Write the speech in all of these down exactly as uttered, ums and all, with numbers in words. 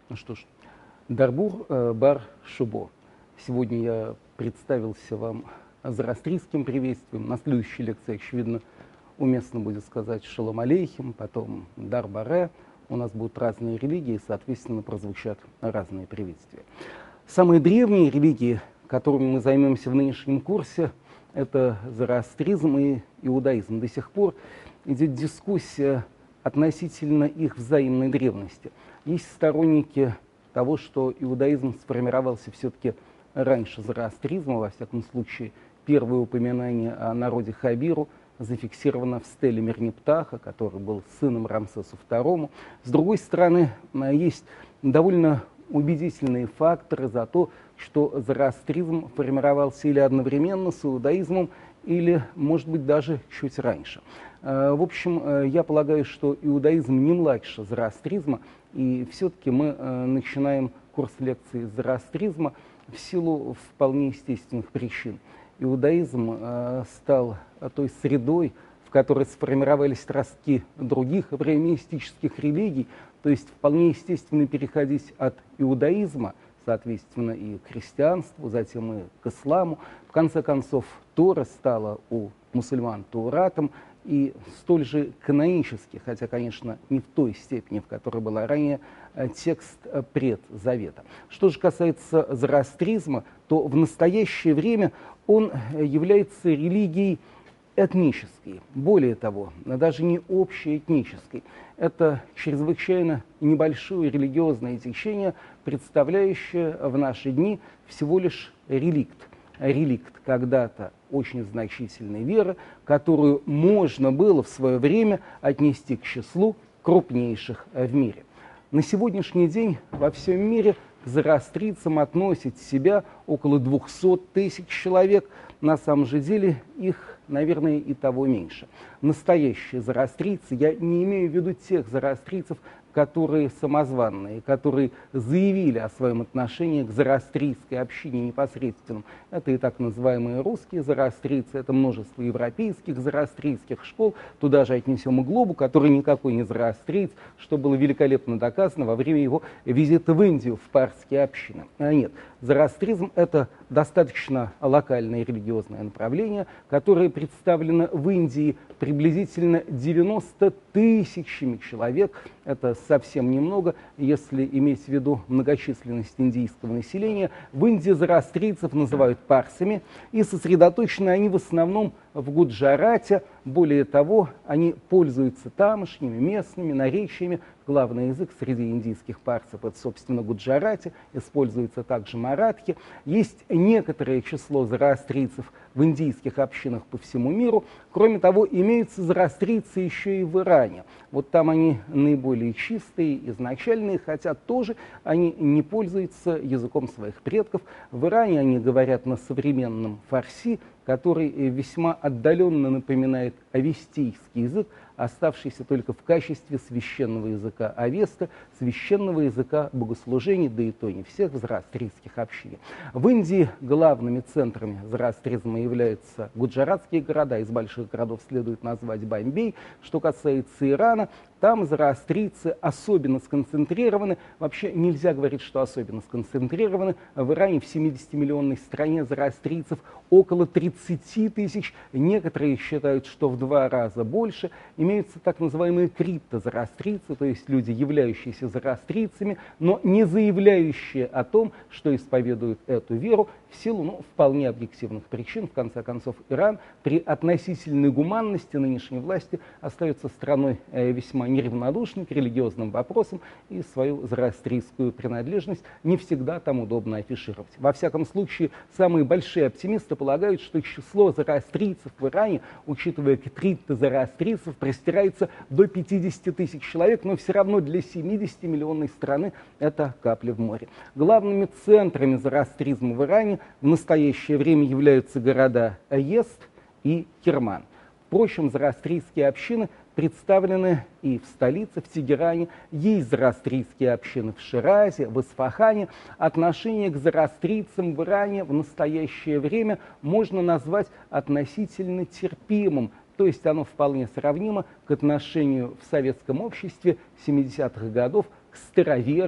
Ну что ж, Дарбур э, бар Шубо. Сегодня я представился вам зороастрийским приветствием. На следующей лекции, очевидно, уместно будет сказать Шалом алейхим, потом Дар баре. У нас будут разные религии, и, соответственно, прозвучат разные приветствия. Самые древние религии, которыми мы займемся в нынешнем курсе, это зороастризм и иудаизм. До сих пор идет дискуссия относительно их взаимной древности. Есть сторонники того, что иудаизм сформировался все-таки раньше зороастризма, во всяком случае, первое упоминание о народе Хабиру зафиксировано в стеле Мерниптаха, который был сыном Рамсесу второму. С другой стороны, есть довольно убедительные факторы за то, что зороастризм формировался или одновременно с иудаизмом, или, может быть, даже чуть раньше. В общем, я полагаю, что иудаизм не младше зороастризма, и все-таки мы начинаем курс лекций зороастризма в силу вполне естественных причин. Иудаизм стал той средой, в которой сформировались ростки других авраамистических религий, то есть вполне естественно переходить от иудаизма, соответственно, и к христианству, затем и к исламу. В конце концов, Тора стала у мусульман Тауратом, и столь же канонический, хотя, конечно, не в той степени, в которой была ранее, текст предзавета. Что же касается зороастризма, то в настоящее время он является религией этнической. Более того, даже не общеэтнической. Это чрезвычайно небольшое религиозное течение, представляющее в наши дни всего лишь реликт. Реликт когда-то очень значительной веры, которую можно было в свое время отнести к числу крупнейших в мире. На сегодняшний день во всем мире к зороастрийцам относит себя около двухсот тысяч человек. На самом же деле их, наверное, и того меньше. Настоящие зороастрийцы, я не имею в виду тех зороастрийцев, которые самозванные, которые заявили о своем отношении к зороастрийской общине непосредственно. Это и так называемые русские зороастрийцы, это множество европейских зороастрийских школ. Туда же отнесем и Глобу, который никакой не зороастриец, что было великолепно доказано во время его визита в Индию в парские общины. А нет, зороастризм — это достаточно локальное религиозное направление, которое представлено в Индии приблизительно девяноста тысячами человек. Это совсем немного, если иметь в виду многочисленность индийского населения. В Индии зороастрийцев называют парсами, и сосредоточены они в основном в Гуджарате. Более того, они пользуются тамошними местными наречиями. Главный язык среди индийских парсов — это, собственно, гуджарати, используется также маратхи. Есть некоторое число зороастрийцев в индийских общинах по всему миру. Кроме того, имеются зороастрийцы еще и в Иране. Вот там они наиболее чистые, изначальные, хотя тоже они не пользуются языком своих предков. В Иране они говорят на современном фарси, который весьма отдаленно напоминает авестийский язык, оставшийся только в качестве священного языка Авеста, священного языка богослужений, да и то не всех в зороастрийских общинах. В Индии главными центрами зороастризма являются гуджаратские города, из больших городов следует назвать Бомбей. Что касается Ирана, там зороастрийцы особенно сконцентрированы. Вообще нельзя говорить, что особенно сконцентрированы. В Иране, в семидесятимиллионной стране, зороастрийцев около тридцати тысяч. Некоторые считают, что в два раза больше. Имеются так называемые криптозороастрийцы, то есть люди, являющиеся зороастрийцами, но не заявляющие о том, что исповедуют эту веру в силу ну, вполне объективных причин. В конце концов, Иран при относительной гуманности нынешней власти остается страной э, весьма неравнодушной к религиозным вопросам, и свою зороастрийскую принадлежность не всегда там удобно афишировать. Во всяком случае, самые большие оптимисты полагают, что число зороастрийцев в Иране, учитывая криптозороастрийцев, простирается до пятидесяти тысяч человек, но все равно для семидесятимиллионной страны это капля в море. Главными центрами зороастризма в Иране в настоящее время являются города Йезд и Керман. Впрочем, зороастрийские общины представлены и в столице, в Тегеране. Есть зороастрийские общины в Ширазе, в Исфахане. Отношение к зороастрийцам в Иране в настоящее время можно назвать относительно терпимым. То есть оно вполне сравнимо к отношению в советском обществе семидесятых годов к староверам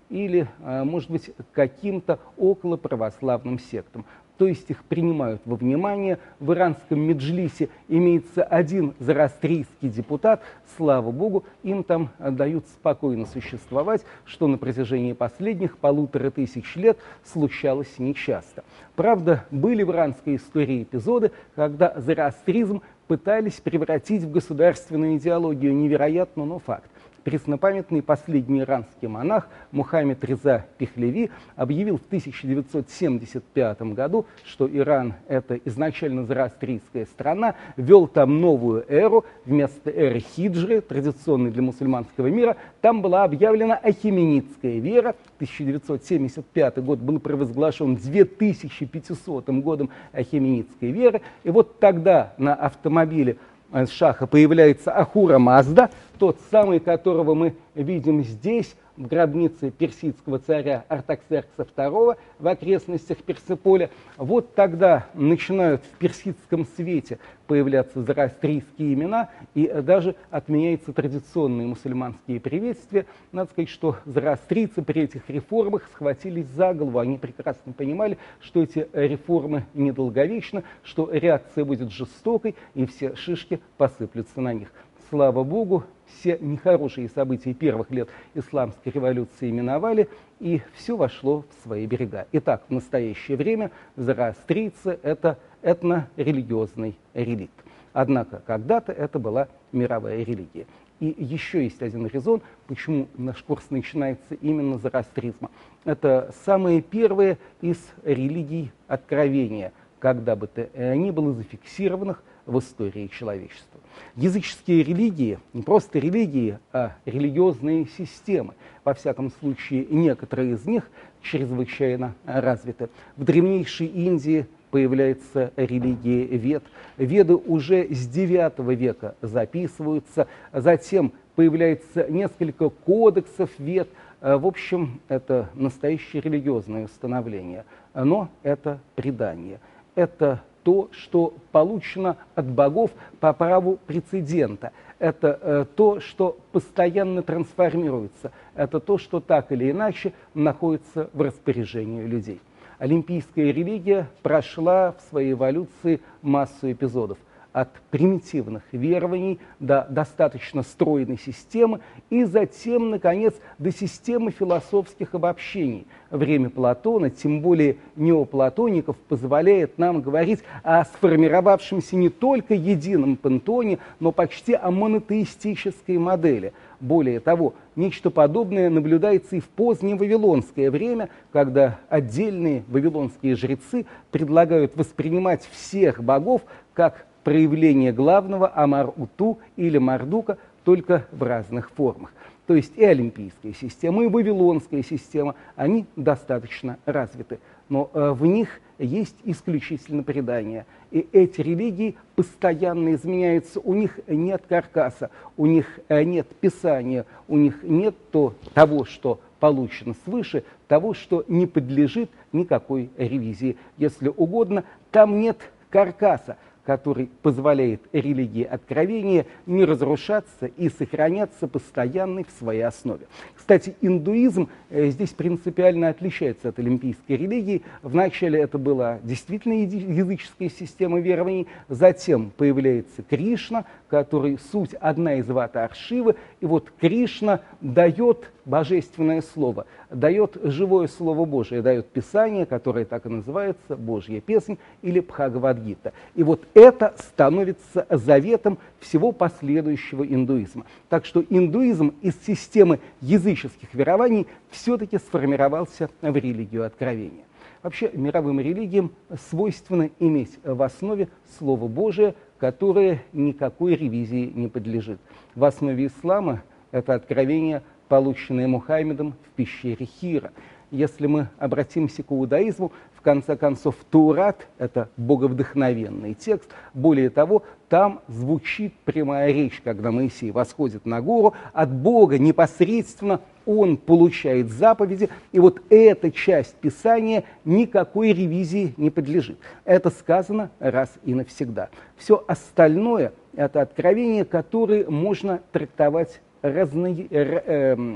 или, может быть, каким-то околоправославным сектам. То есть их принимают во внимание. В иранском меджлисе имеется один зороастрийский депутат, слава богу, им там дают спокойно существовать, что на протяжении последних полутора тысяч лет случалось нечасто. Правда, были в иранской истории эпизоды, когда зороастризм пытались превратить в государственную идеологию. Невероятно, но факт. Преснопамятный последний иранский монах Мухаммед Реза Пехлеви объявил в тысяча девятьсот семьдесят пятом году, что Иран – это изначально зороастрийская страна, ввел там новую эру, вместо эры хиджры, традиционной для мусульманского мира, там была объявлена ахименидская вера. тысяча девятьсот семьдесят пятый год был провозглашен две тысячи пятисотым годом ахименидской веры, и вот тогда на автомобиле Шаха появляется Ахура Мазда, тот самый, которого мы видим здесь, в гробнице персидского царя Артаксеркса второго в окрестностях Персеполя. Вот тогда начинают в персидском свете появляться зороастрийские имена, и даже отменяются традиционные мусульманские приветствия. Надо сказать, что зороастрийцы при этих реформах схватились за голову. Они прекрасно понимали, что эти реформы недолговечны, что реакция будет жестокой, и все шишки посыплются на них. Слава Богу, все нехорошие события первых лет исламской революции миновали, и все вошло в свои берега. Итак, в настоящее время зороастрийцы – это этнорелигиозный реликт. Однако когда-то это была мировая религия. И еще есть один резон, почему наш курс начинается именно с зороастризма. Это самые первые из религий откровения, когда бы то ни было зафиксированных в истории человечества. Языческие религии, не просто религии, а религиозные системы, во всяком случае, некоторые из них чрезвычайно развиты. В древнейшей Индии появляется религия Вед. Веды уже с девятого века записываются, затем появляется несколько кодексов Вед. В общем, это настоящее религиозное установление, но это предание. Это то, что получено от богов по праву прецедента. Это э, то, что постоянно трансформируется. Это то, что так или иначе находится в распоряжении людей. Олимпийская религия прошла в своей эволюции массу эпизодов. От примитивных верований до достаточно стройной системы и затем, наконец, до системы философских обобщений. Время Платона, тем более неоплатоников, позволяет нам говорить о сформировавшемся не только едином пантеоне, но почти о монотеистической модели. Более того, нечто подобное наблюдается и в позднее вавилонское время, когда отдельные вавилонские жрецы предлагают воспринимать всех богов как проявление главного Амар-Уту или Мардука, только в разных формах. То есть и олимпийская система, и вавилонская система, они достаточно развиты. Но э, в них есть исключительно предания. И эти религии постоянно изменяются. У них нет каркаса, у них э, нет писания, у них нет то, того, что получено свыше, того, что не подлежит никакой ревизии. Если угодно, там нет каркаса, который позволяет религии откровения не разрушаться и сохраняться постоянной в своей основе. Кстати, индуизм э, здесь принципиально отличается от олимпийской религии. Вначале это была действительно языческая система верований, затем появляется Кришна, который суть одна из аватар Шивы, и вот Кришна дает божественное слово, дает живое слово Божие, дает Писание, которое так и называется, Божья песнь или Бхагавад-гита. И вот это становится заветом всего последующего индуизма. Так что индуизм из системы языческих верований все-таки сформировался в религию откровения. Вообще мировым религиям свойственно иметь в основе Слово Божие, которое никакой ревизии не подлежит. В основе ислама это откровение, полученное Мухаммедом в пещере Хира. Если мы обратимся к иудаизму, в конце концов, Таурат – это боговдохновенный текст. Более того, там звучит прямая речь, когда Моисей восходит на гору, от Бога непосредственно он получает заповеди, и вот эта часть Писания никакой ревизии не подлежит. Это сказано раз и навсегда. Все остальное – это откровения, которые можно трактовать разно, э,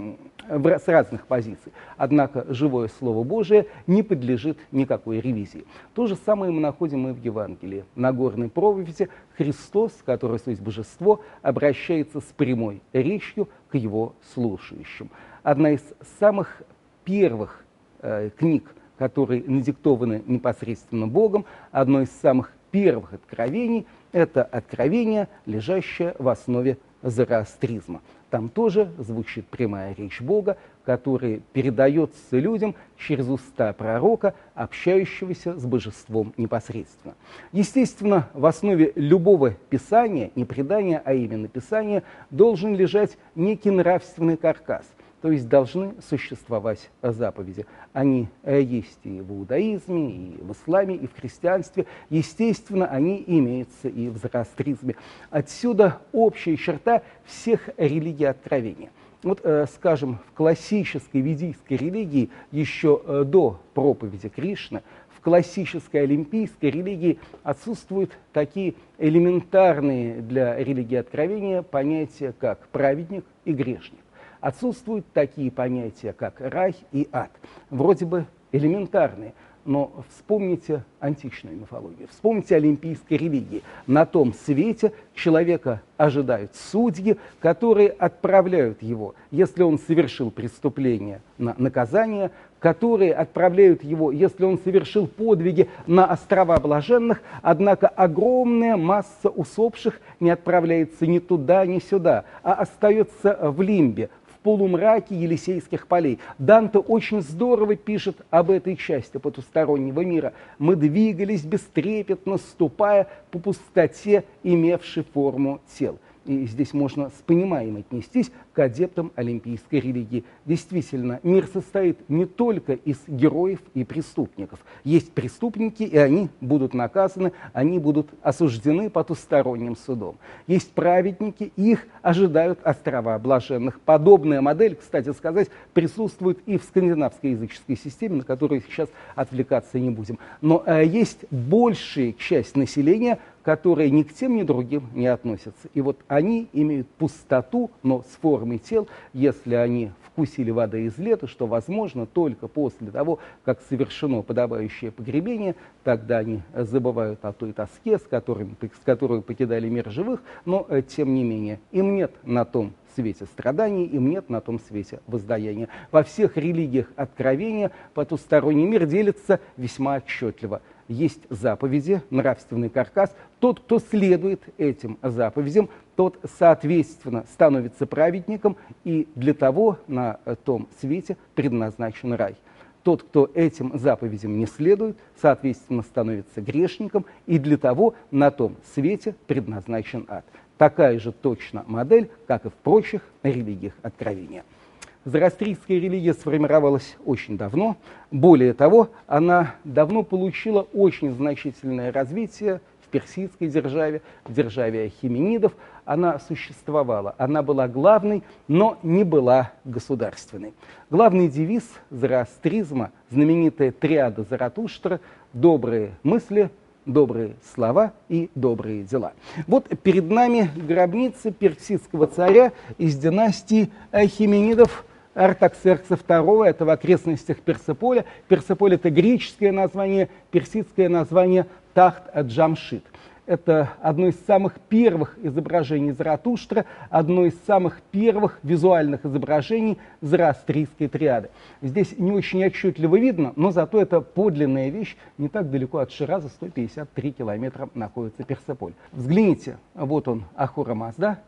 с разных позиций. Однако живое Слово Божие не подлежит никакой ревизии. То же самое мы находим и в Евангелии. На горной проповеди Христос, который есть божество, обращается с прямой речью к его слушающим. Одна из самых первых э, книг, которые надиктованы непосредственно Богом, одно из самых первых откровений – это откровение, лежащее в основе зороастризма. Там тоже звучит прямая речь Бога, которая передается людям через уста пророка, общающегося с божеством непосредственно. Естественно, в основе любого писания, не предания, а именно писания, должен лежать некий нравственный каркас. То есть должны существовать заповеди. Они есть и в иудаизме, и в исламе, и в христианстве. Естественно, они имеются и в зороастризме. Отсюда общая черта всех религий откровения. Вот, скажем, в классической ведийской религии еще до проповеди Кришны, в классической олимпийской религии отсутствуют такие элементарные для религии откровения понятия, как праведник и грешник. Отсутствуют такие понятия, как рай и ад. Вроде бы элементарные, но вспомните античную мифологию, вспомните олимпийской религии. На том свете человека ожидают судьи, которые отправляют его, если он совершил преступление, на наказание, которые отправляют его, если он совершил подвиги, на острова блаженных, однако огромная масса усопших не отправляется ни туда, ни сюда, а остается в лимбе, в полумраке Елисейских полей. Данте очень здорово пишет об этой части потустороннего мира. Мы двигались бестрепетно, ступая по пустоте, имевшей форму тел. И здесь можно с пониманием отнестись к адептам олимпийской религии. Действительно, мир состоит не только из героев и преступников. Есть преступники, и они будут наказаны, они будут осуждены потусторонним судом. Есть праведники, их ожидают острова блаженных. Подобная модель, кстати сказать, присутствует и в скандинавской языческой системе, на которую сейчас отвлекаться не будем. Но э, есть большая часть населения, которые ни к тем, ни к другим не относятся. И вот они имеют пустоту, но с формой тел, если они вкусили воды из лета, что возможно только после того, как совершено подобающее погребение, тогда они забывают о той тоске, с, которым, с которой покидали мир живых, но тем не менее им нет на том свете страданий, им нет на том свете воздаяния. Во всех религиях откровения потусторонний мир делится весьма отчетливо. Есть заповеди, нравственный каркас. Тот, кто следует этим заповедям, тот, соответственно, становится праведником, и для того на том свете предназначен рай. Тот, кто этим заповедям не следует, соответственно, становится грешником, и для того на том свете предназначен ад. Такая же точно модель, как и в прочих религиях откровения. Зороастрийская религия сформировалась очень давно. Более того, она давно получила очень значительное развитие в персидской державе, в державе ахименидов. Она существовала, она была главной, но не была государственной. Главный девиз зороастризма, знаменитая триада Заратуштра «добрые мысли», добрые слова и добрые дела. Вот перед нами гробница персидского царя из династии ахименидов Артаксеркса второго, это в окрестностях Персеполя. Персеполь — это греческое название, персидское название Тахт-Джамшид. Это одно из самых первых изображений Заратуштра, одно из самых первых визуальных изображений зороастрийской триады. Здесь не очень отчетливо видно, но зато это подлинная вещь. Не так далеко от Шираза, сто пятьдесят три километра, находится Персеполь. Взгляните, вот он, Ахура Мазда,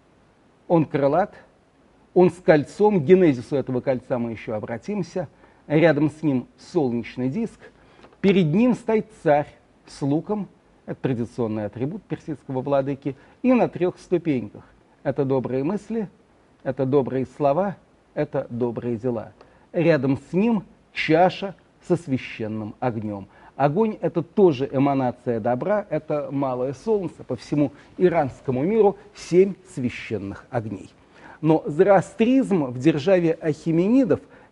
он крылат, он с кольцом, к генезису этого кольца мы еще обратимся. Рядом с ним солнечный диск, перед ним стоит царь с луком. Это традиционный атрибут персидского владыки. И на трех ступеньках. Это добрые мысли, это добрые слова, это добрые дела. Рядом с ним чаша со священным огнем. Огонь — это тоже эманация добра, это малое солнце. По всему иранскому миру семь священных огней. Но зороастризм в державе ахименидов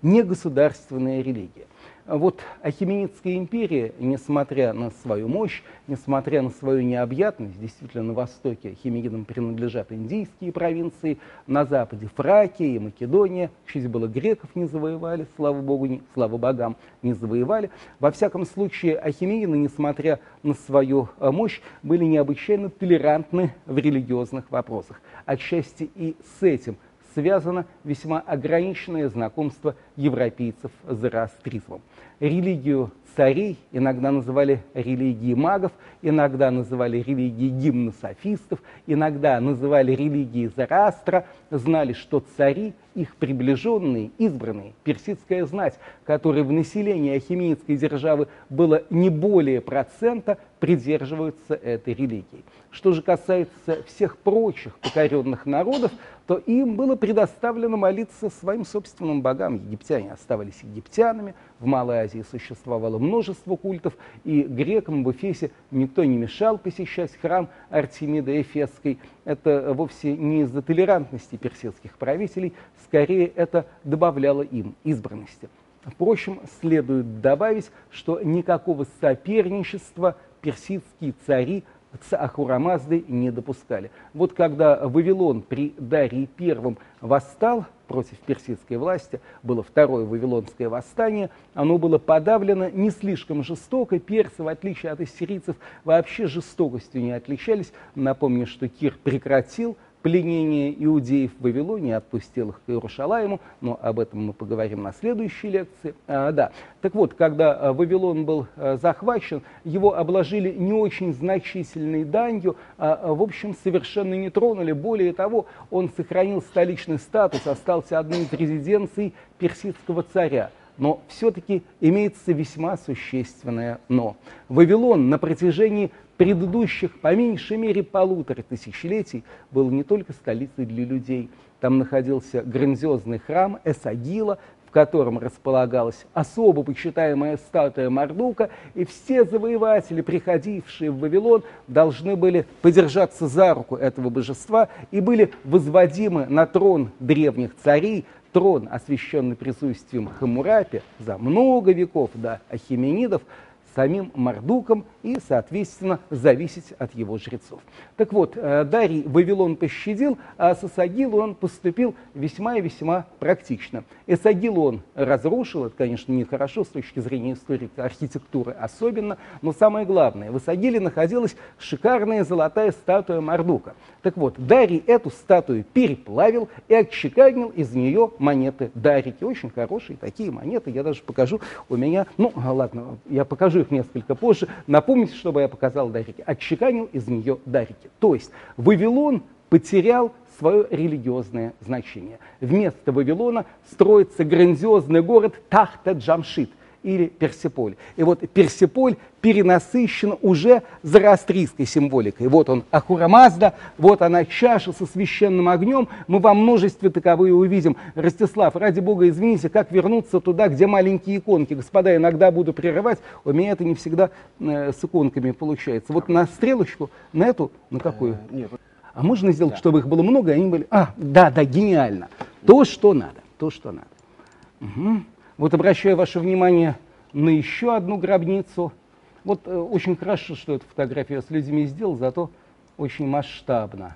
не государственная религия. Вот Ахеменидская империя, несмотря на свою мощь, несмотря на свою необъятность, действительно на востоке Ахеменидам принадлежат индийские провинции, на западе Фракия и Македония, чуть было греков не завоевали, слава богу, не, слава богам, не завоевали. Во всяком случае, Ахемениды, несмотря на свою мощь, были необычайно толерантны в религиозных вопросах. Отчасти и с этим связано весьма ограниченное знакомство европейцев с зороастризмом. Религию царей иногда называли религией магов, иногда называли религией гимнософистов, иногда называли религией Зороастра, знали, что цари, их приближенные, избранные, персидская знать, которой в населении Ахеменидской державы было не более процента, придерживаются этой религии. Что же касается всех прочих покоренных народов, то им было предоставлено молиться своим собственным богам. Египтяне оставались египтянами, в Малой Азии существовало множество культов, и грекам в Эфесе никто не мешал посещать храм Артемиды Эфесской. Это вовсе не из-за толерантности персидских правителей, скорее это добавляло им избранности. Впрочем, следует добавить, что никакого соперничества персидские цари с Ахура-Маздой не допускали. Вот когда Вавилон при Дарии Первом восстал против персидской власти, было второе Вавилонское восстание, оно было подавлено не слишком жестоко. Персы, в отличие от ассирийцев, вообще жестокостью не отличались. Напомню, что Кир прекратил пленение иудеев в Вавилоне, отпустил их к Иерушалайму, но об этом мы поговорим на следующей лекции. А, да. Так вот, когда Вавилон был а, захвачен, его обложили не очень значительной данью, а, в общем, совершенно не тронули. Более того, он сохранил столичный статус, остался одной из резиденций персидского царя. Но все-таки имеется весьма существенное «но». Вавилон на протяжении предыдущих, по меньшей мере, полутора тысячелетий был не только столицей для людей. Там находился грандиозный храм Эсагила, в котором располагалась особо почитаемая статуя Мардука, и все завоеватели, приходившие в Вавилон, должны были подержаться за руку этого божества и были возводимы на трон древних царей, трон, освященный присутствием Хаммурапи за много веков до Ахеменидов, самим Мардуком и, соответственно, зависеть от его жрецов. Так вот, Дарий Вавилон пощадил, а с Эсагилу он поступил весьма и весьма практично. Эсагилу он разрушил, это, конечно, нехорошо с точки зрения истории архитектуры особенно, но самое главное, в Эсагиле находилась шикарная золотая статуя Мардука. Так вот, Дарий эту статую переплавил и отчеканил из нее монеты дарики. Очень хорошие такие монеты, я даже покажу у меня, ну ладно, я покажу их несколько позже. Напомните, чтобы я показал дарики. Отчеканил из нее дарики. То есть Вавилон потерял свое религиозное значение. Вместо Вавилона строится грандиозный город Тахта-Джамшид или Персеполь. И вот Персеполь перенасыщен уже зороастрийской символикой. Вот он, Ахура-Мазда, вот она, чаша со священным огнем. Мы во множестве таковые увидим. Ростислав, ради бога, извините, как вернуться туда, где маленькие иконки? Господа, иногда буду прерывать, у меня это не всегда э, с иконками получается. Вот на стрелочку, на эту, на какую? Нет. А можно сделать, да, чтобы их было много, и они были... А, да, да, гениально. То, что надо, то, что надо. Угу. Вот обращаю ваше внимание на еще одну гробницу. Вот э, очень хорошо, что эту фотографию я с людьми сделал, зато очень масштабно.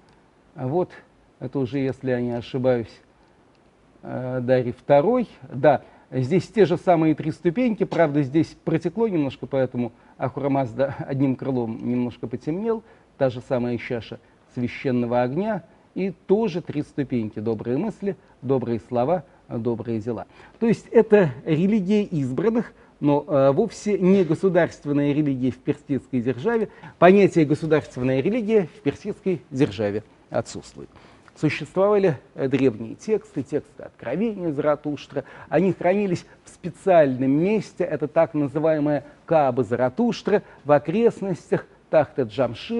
А вот, это уже, если я не ошибаюсь, э, Дарий Второй. Да, здесь те же самые три ступеньки, правда, здесь протекло немножко, поэтому Ахура-Мазда одним крылом немножко потемнел. Та же самая чаша священного огня. И тоже три ступеньки: добрые мысли, добрые слова, добрые дела. То есть это религия избранных, но э, вовсе не государственная религия в персидской державе. Понятие государственная религия в персидской державе отсутствует. Существовали древние тексты, тексты Откровения Заратуштра. Они хранились в специальном месте, это так называемая Кааба Заратуштра, в окрестностях Тахта-Джамшида,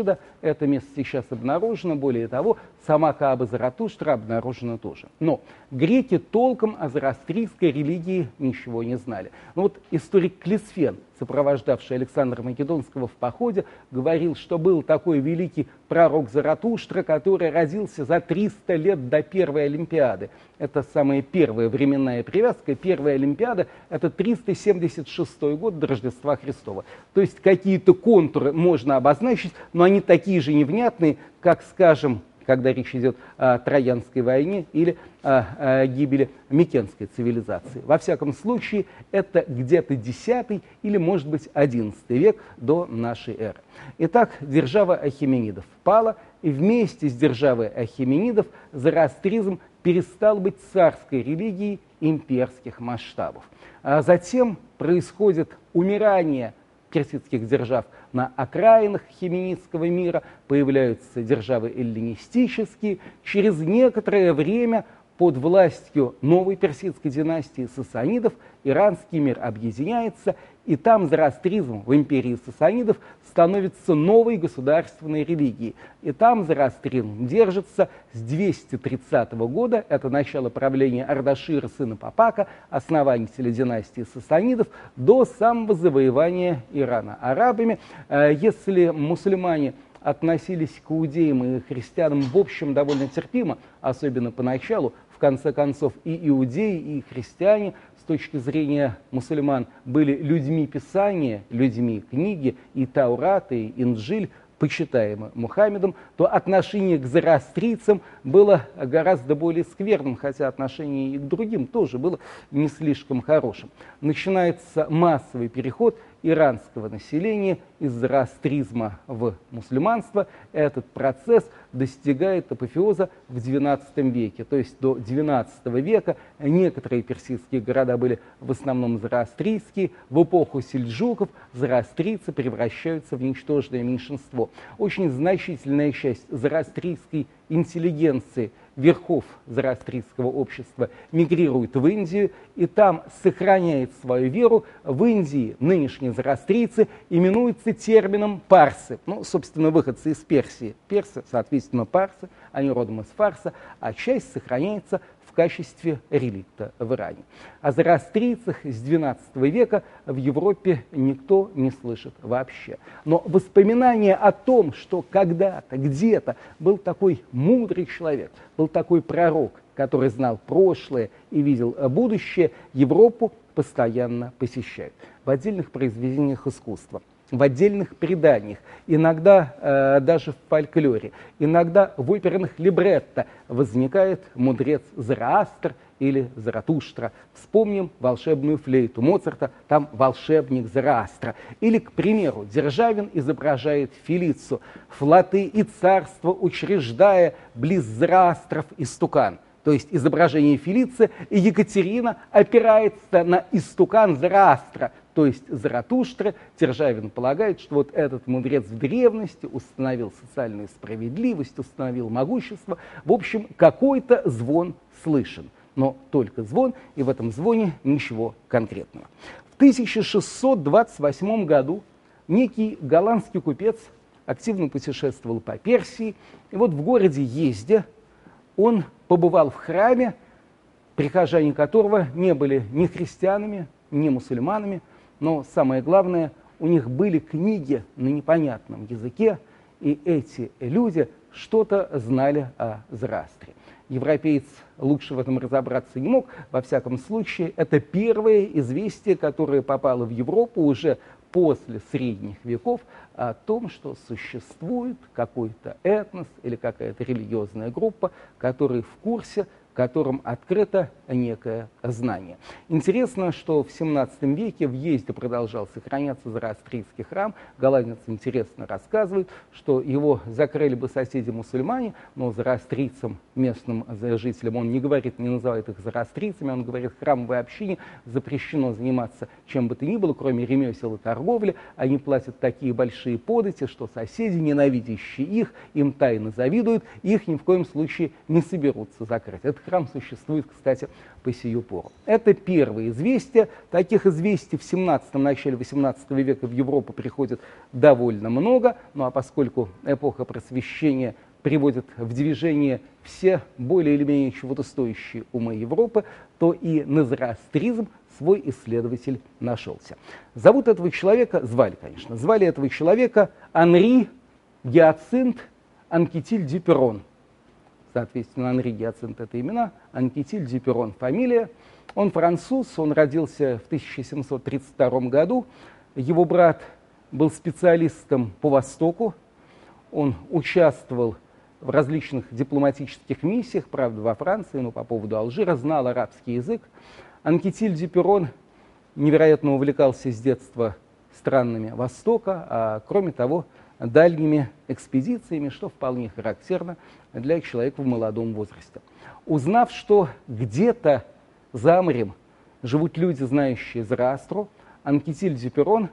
это место сейчас обнаружено, более того, сама Кааба Заратуштра обнаружена тоже. Но греки толком о зороастрийской религии ничего не знали. Но вот историк Клисфен, сопровождавший Александра Македонского в походе, говорил, что был такой великий пророк Заратуштра, который родился за триста лет до первой Олимпиады. Это самая первая временная привязка. Первая Олимпиада – это триста семьдесят шестой год до Рождества Христова. То есть какие-то контуры можно обозначить, но они такие же невнятные, как, скажем, когда речь идет о Троянской войне или о, о гибели Микенской цивилизации. Во всяком случае, это где-то десятый или, может быть, одиннадцатый век до нашей эры. Итак, держава Ахименидов пала, и вместе с державой Ахименидов зороастризм перестал быть царской религией имперских масштабов. А затем происходит умирание персидских держав на окраинах хименидского мира, появляются державы эллинистические. Через некоторое время под властью новой персидской династии сасанидов иранский мир объединяется, и там зороастризм в империи сасанидов становится новой государственной религией. И там зороастризм держится с двести тридцатого года, это начало правления Ардашира, сына Папака, основателя династии сасанидов, до самого завоевания Ирана арабами. Если мусульмане относились к иудеям и христианам в общем довольно терпимо, особенно поначалу, в конце концов и иудеи, и христиане с точки зрения мусульман были людьми Писания, людьми книги, и Таурат, и Инджиль, почитаемы Мухаммедом, то отношение к зороастрийцам было гораздо более скверным, хотя отношение и к другим тоже было не слишком хорошим. Начинается массовый переход иранского населения из зороастризма в мусульманство. Этот процесс достигает апофеоза в двенадцатом веке. То есть до двенадцатого века некоторые персидские города были в основном зороастрийские. В эпоху сельджуков зороастрийцы превращаются в ничтожное меньшинство. Очень значительная часть зороастрийской интеллигенции, верхов зороастрийского общества, мигрирует в Индию и там сохраняет свою веру. В Индии нынешние зороастрийцы именуются термином парсы. Ну, собственно, выходцы из Персии. Персы, соответственно, парсы, они родом из Фарса, а часть сохраняется в качестве реликта в Иране. О зороастрийцах с двенадцатого века в Европе никто не слышит вообще. Но воспоминания о том, что когда-то, где-то был такой мудрый человек, был такой пророк, который знал прошлое и видел будущее, Европу постоянно посещают. В отдельных произведениях искусства, в отдельных преданиях, иногда э, даже в фольклоре, иногда в оперных либретто возникает мудрец Зороастр или Заратуштра. Вспомним волшебную флейту Моцарта, там волшебник Зороастра. Или, к примеру, Державин изображает Фелицу, флоты и царство учреждая близ Зороастров истукан. То есть изображение Фелицы, и Екатерина опирается на истукан Зороастра, то есть Заратуштры. Державин полагает, что вот этот мудрец в древности установил социальную справедливость, установил могущество. В общем, какой-то звон слышен, но только звон, и в этом звоне ничего конкретного. В тысяча шестьсот двадцать восьмом году некий голландский купец активно путешествовал по Персии, и вот в городе Езде он побывал в храме, прихожане которого не были ни христианами, ни мусульманами, но самое главное, у них были книги на непонятном языке, и эти люди что-то знали о Зороастре. Европеец лучше в этом разобраться не мог. Во всяком случае, это первое известие, которое попало в Европу уже после средних веков, о том, что существует какой-то этнос или какая-то религиозная группа, которые в курсе, которым открыто некое знание. Интересно, что в семнадцатом веке в Езде продолжал сохраняться зороастрийский храм. Голландец интересно рассказывает, что его закрыли бы соседи-мусульмане, но зороастрийцам, местным жителям, он не говорит, не называет их зороастрийцами, он говорит, храмовой общине запрещено заниматься чем бы то ни было, кроме ремесел и торговли. Они платят такие большие подати, что соседи, ненавидящие их, им тайно завидуют, их ни в коем случае не соберутся закрыть. Это храм существует, кстати, по сию пору. Это первые известия. Таких известий в семнадцатом, начале восемнадцатого века в Европу приходит довольно много. Ну а поскольку эпоха Просвещения приводит в движение все более или менее чего-то стоящие умы Европы, то и на зороастризм свой исследователь нашелся. Зовут этого человека, звали, конечно, звали этого человека Анри Гиацинт Анкетиль-Дюперон. Соответственно, Анри Гиацинт — это имена, Анкетиль-Дюперон — фамилия. Он француз, он родился в тысяча семьсот тридцать втором году. Его брат был специалистом по Востоку. Он участвовал в различных дипломатических миссиях, правда, во Франции, но по поводу Алжира, знал арабский язык. Анкетиль-Дюперон невероятно увлекался с детства странами Востока, а кроме того, дальними экспедициями, что вполне характерно для человека в молодом возрасте. Узнав, что где-то за морем живут люди, знающие Зороастру, Анкетиль-Дюперон,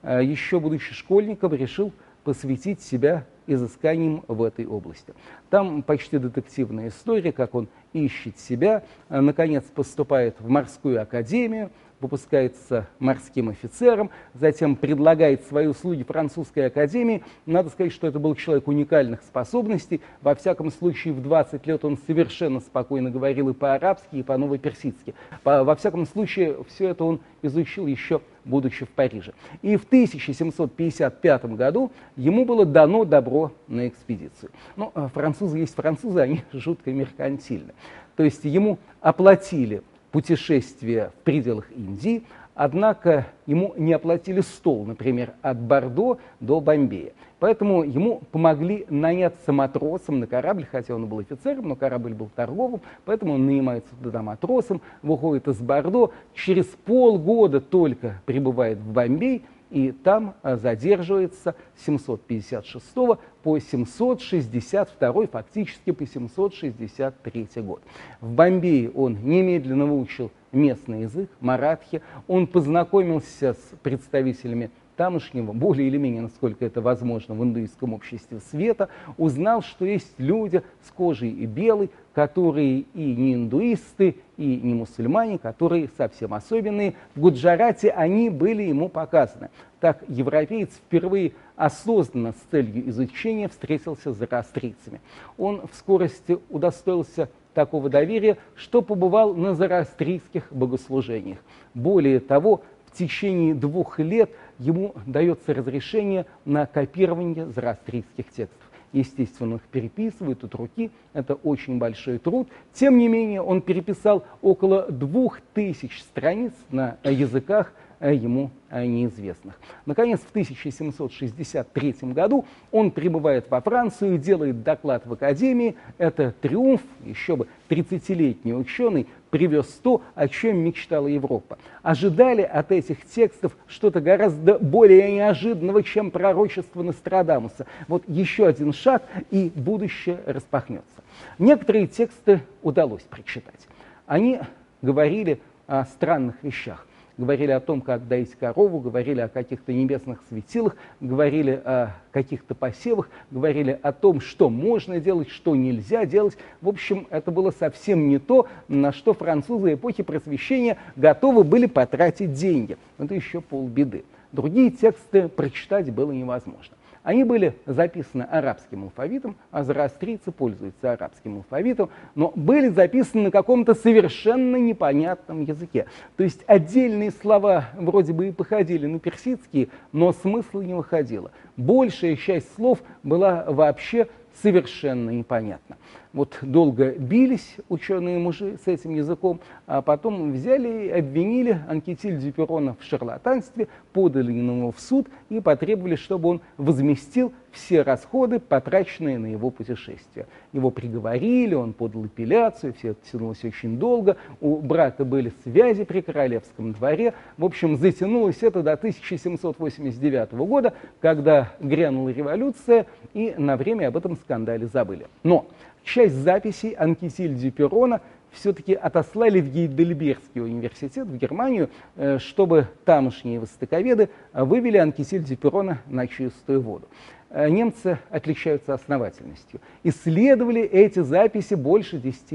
еще будучи школьником, решил посвятить себя изысканиям в этой области. Там почти детективная история, как он ищет себя, наконец поступает в морскую академию, выпускается морским офицером, затем предлагает свои услуги французской академии. Надо сказать, что это был человек уникальных способностей. Во всяком случае, в двадцать лет он совершенно спокойно говорил и по-арабски, и по-новоперсидски. Во всяком случае, все это он изучил еще будучи в Париже. И в тысяча семьсот пятьдесят пятом году ему было дано добро на экспедицию. Но французы есть французы, они жутко меркантильны. То есть ему оплатили путешествие в пределах Индии, однако ему не оплатили стол, например, от Бордо до Бомбея. Поэтому ему помогли наняться матросом на корабль, хотя он был офицером, но корабль был торговым, поэтому он нанимается туда матросом, выходит из Бордо, через полгода только прибывает в Бомбей, и там задерживается с семьсот пятьдесят шестого по семьсот шестьдесят второй, фактически по семьсот шестьдесят третий год. В Бомбее он немедленно выучил местный язык, маратхи, он познакомился с представителями тамошнего, более или менее, насколько это возможно, в индуистском обществе света, узнал, что есть люди с кожей и белой, которые и не индуисты, и не мусульмане, которые совсем особенные. В Гуджарате они были ему показаны. Так европеец впервые осознанно с целью изучения встретился с зороастрийцами. Он в скорости удостоился такого доверия, что побывал на зороастрийских богослужениях. Более того, в течение двух лет ему дается разрешение на копирование зороастрийских текстов. Естественно, их переписывают от руки, это очень большой труд. Тем не менее, он переписал около двух тысяч страниц на языках ему неизвестных. Наконец, в тысяча семьсот шестьдесят третьем году он прибывает во Францию, делает доклад в академии. Это триумф, еще бы, тридцатилетний ученый привез то, о чем мечтала Европа. Ожидали от этих текстов что-то гораздо более неожиданного, чем пророчество Нострадамуса. Вот еще один шаг, и будущее распахнется. Некоторые тексты удалось прочитать. Они говорили о странных вещах. Говорили о том, как доить корову, говорили о каких-то небесных светилах, говорили о каких-то посевах, говорили о том, что можно делать, что нельзя делать. В общем, это было совсем не то, на что французы эпохи Просвещения готовы были потратить деньги. Это еще полбеды. Другие тексты прочитать было невозможно. Они были записаны арабским алфавитом, а зороастрийцы пользуются арабским алфавитом, но были записаны на каком-то совершенно непонятном языке. То есть отдельные слова вроде бы и походили на персидские, но смысла не выходило. Большая часть слов была вообще совершенно непонятна. Вот долго бились ученые-мужи с этим языком, а потом взяли и обвинили Анкетиль-Дюперона в шарлатанстве, подали на него в суд и потребовали, чтобы он возместил все расходы, потраченные на его путешествие. Его приговорили, он подал апелляцию, все это тянулось очень долго, у брата были связи при королевском дворе. В общем, затянулось это до тысяча семьсот восемьдесят девятого года, когда грянула революция, и на время об этом скандале забыли. Но часть записей Анкетиль-Дюперона все-таки отослали в Гейдельбергский университет, в Германию, чтобы тамошние востоковеды вывели Анкетиль-Дюперона на чистую воду. Немцы отличаются основательностью. Исследовали эти записи больше десяти лет.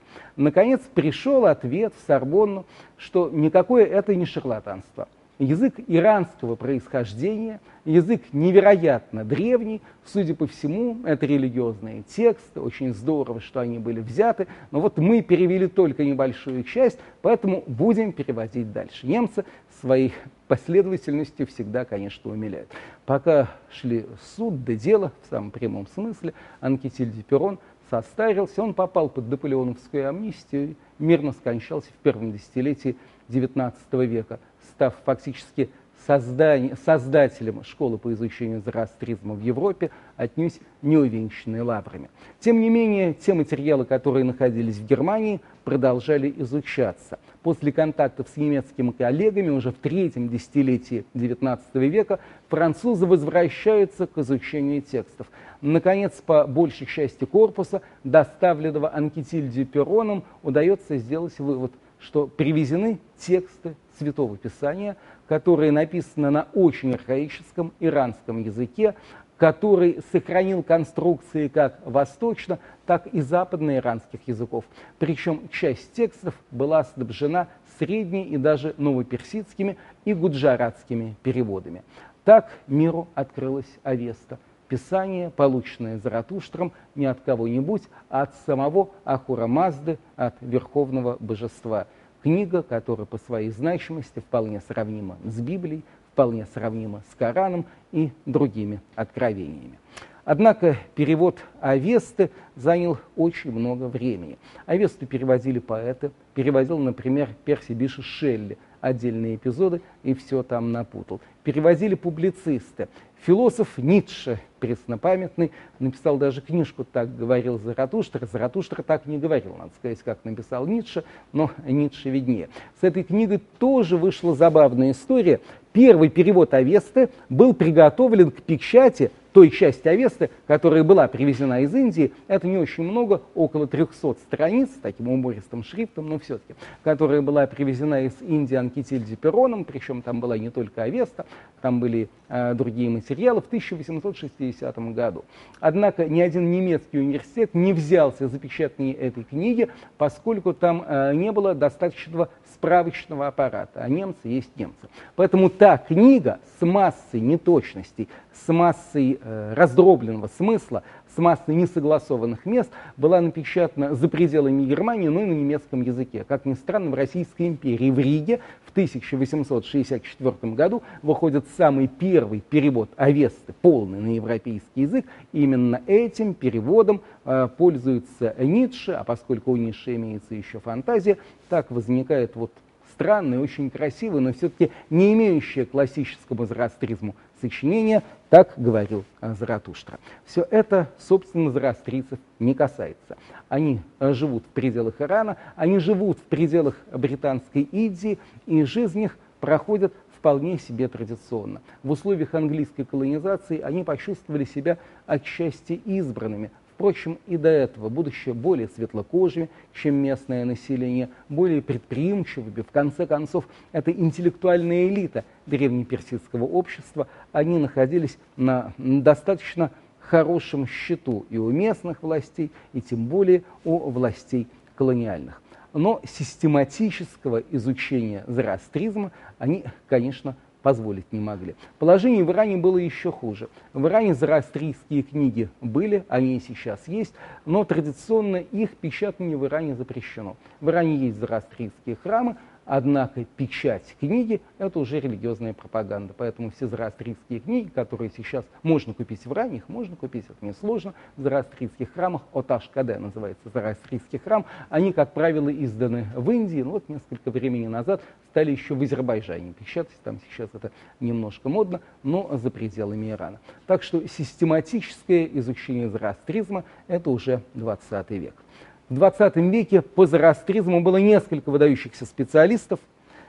Наконец пришел ответ в Сорбонну, что никакое это не шарлатанство. Язык иранского происхождения, язык невероятно древний, судя по всему, это религиозные тексты, очень здорово, что они были взяты, но вот мы перевели только небольшую часть, поэтому будем переводить дальше. Немцы своей последовательностью всегда, конечно, умиляют. Пока шли суд да дело, в самом прямом смысле, Анкетиль Дюперрон состарился, он попал под наполеоновскую амнистию и мирно скончался в первом десятилетии девятнадцатого века, став фактически создание, создателем школы по изучению зороастризма в Европе, отнюдь не увенчанной лаврами. Тем не менее, те материалы, которые находились в Германии, продолжали изучаться. После контактов с немецкими коллегами уже в третьем десятилетии девятнадцатого века французы возвращаются к изучению текстов. Наконец, по большей части корпуса, доставленного Анкетиль Дюперроном, удается сделать вывод, что привезены тексты Святого Писания, которые написаны на очень архаическом иранском языке, который сохранил конструкции как восточно, так и западноиранских языков. Причем часть текстов была снабжена средне- и даже новоперсидскими и гуджаратскими переводами. Так миру открылась Авеста. Писание, полученное Заратуштром не от кого-нибудь, а от самого Ахура Мазды, от верховного божества. Книга, которая по своей значимости вполне сравнима с Библией, вполне сравнима с Кораном и другими откровениями. Однако перевод Авесты занял очень много времени. Авесту переводили поэты, переводил, например, Перси Бишес Шелли, отдельные эпизоды, и все там напутал. Переводили публицисты. Философ Ницше, преснопамятный, написал даже книжку «Так говорил Заратуштра». Заратуштра так не говорил, надо сказать, как написал Ницше, но Ницше виднее. С этой книгой тоже вышла забавная история. Первый перевод Авесты был приготовлен к печати той части Авесты, которая была привезена из Индии. Это не очень много, около трехсот страниц, таким убористым шрифтом, но все-таки, которая была привезена из Индии Анкетиль Дюперроном, причем там была не только Авеста, там были э, другие материалы, в тысяча восемьсот шестидесятом году. Однако ни один немецкий университет не взялся за печатание этой книги, поскольку там э, не было достаточного справочного аппарата, а немцы есть немцы. Поэтому та книга с массой неточностей, с массой э, раздробленного смысла, с массой несогласованных мест была напечатана за пределами Германии, но и на немецком языке. Как ни странно, в Российской империи, в Риге в тысяча восемьсот шестьдесят четвёртом году выходит самый первый перевод Авесты, полный на европейский язык. И именно этим переводом э, пользуется Ницше, а поскольку у Ницше имеется еще фантазия, так возникает вот странное, очень красивое, но все-таки не имеющее классическому зороастризму сочинение, так говорил Заратуштра. Все это, собственно, зороастрийцев не касается. Они живут в пределах Ирана, они живут в пределах британской Индии, и жизнь их проходит вполне себе традиционно. В условиях английской колонизации они почувствовали себя отчасти избранными. Впрочем, и до этого, будучи более светлокожими, чем местное население, более предприимчивыми, в конце концов, это интеллектуальная элита древнеперсидского общества, они находились на достаточно хорошем счету и у местных властей, и тем более у властей колониальных. Но систематического изучения зороастризма они, конечно, позволить не могли. Положение в Иране было еще хуже. В Иране зороастрийские книги были, они и сейчас есть, но традиционно их печатание в Иране запрещено. В Иране есть зороастрийские храмы, однако печать книги – это уже религиозная пропаганда. Поэтому все зороастрийские книги, которые сейчас можно купить в Иране, их можно купить, это несложно, в зороастрийских храмах, Оташ-Каде называется зороастрийский храм, они, как правило, изданы в Индии, но вот несколько времени назад стали еще в Азербайджане печатать, там сейчас это немножко модно, но за пределами Ирана. Так что систематическое изучение зороастризма – это уже двадцатый век. В двадцатом веке по зороастризму было несколько выдающихся специалистов.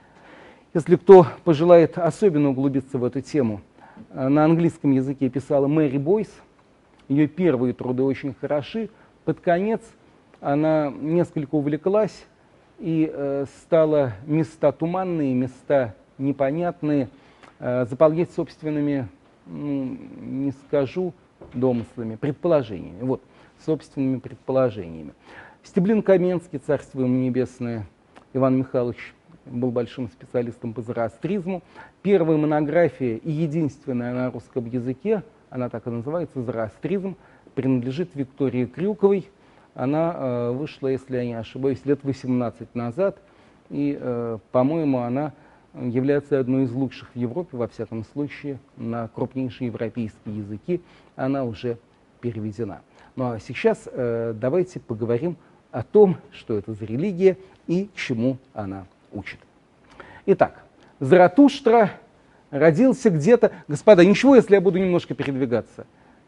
Если кто пожелает особенно углубиться в эту тему, на английском языке писала Мэри Бойс. Ее первые труды очень хороши. Под конец она несколько увлеклась и э, стала места туманные, места непонятные э, заполнять собственными, ну, не скажу домыслами, предположениями. Вот, собственными предположениями. Стеблин Каменский, царство ему небесное, Иван Михайлович был большим специалистом по зороастризму. Первая монография и единственная на русском языке, она так и называется, «Зороастризм», принадлежит Виктории Крюковой. Она э, вышла, если я не ошибаюсь, лет восемнадцать назад, и, э, по-моему, она является одной из лучших в Европе, во всяком случае, на крупнейшие европейские языки она уже переведена. Ну а сейчас э, давайте поговорим о том, что это за религия и чему она учит. Итак, Заратуштра родился где-то... Господа, ничего, если я буду немножко передвигаться.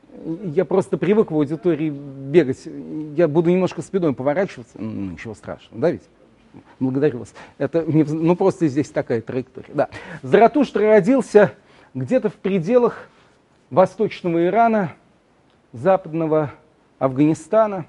Я просто привык в аудитории бегать. Я буду немножко спиной поворачиваться. Ну, ничего страшного, да ведь? Благодарю вас. Это не, ну, просто здесь такая траектория. Да. Заратуштра родился где-то в пределах восточного Ирана, западного Афганистана.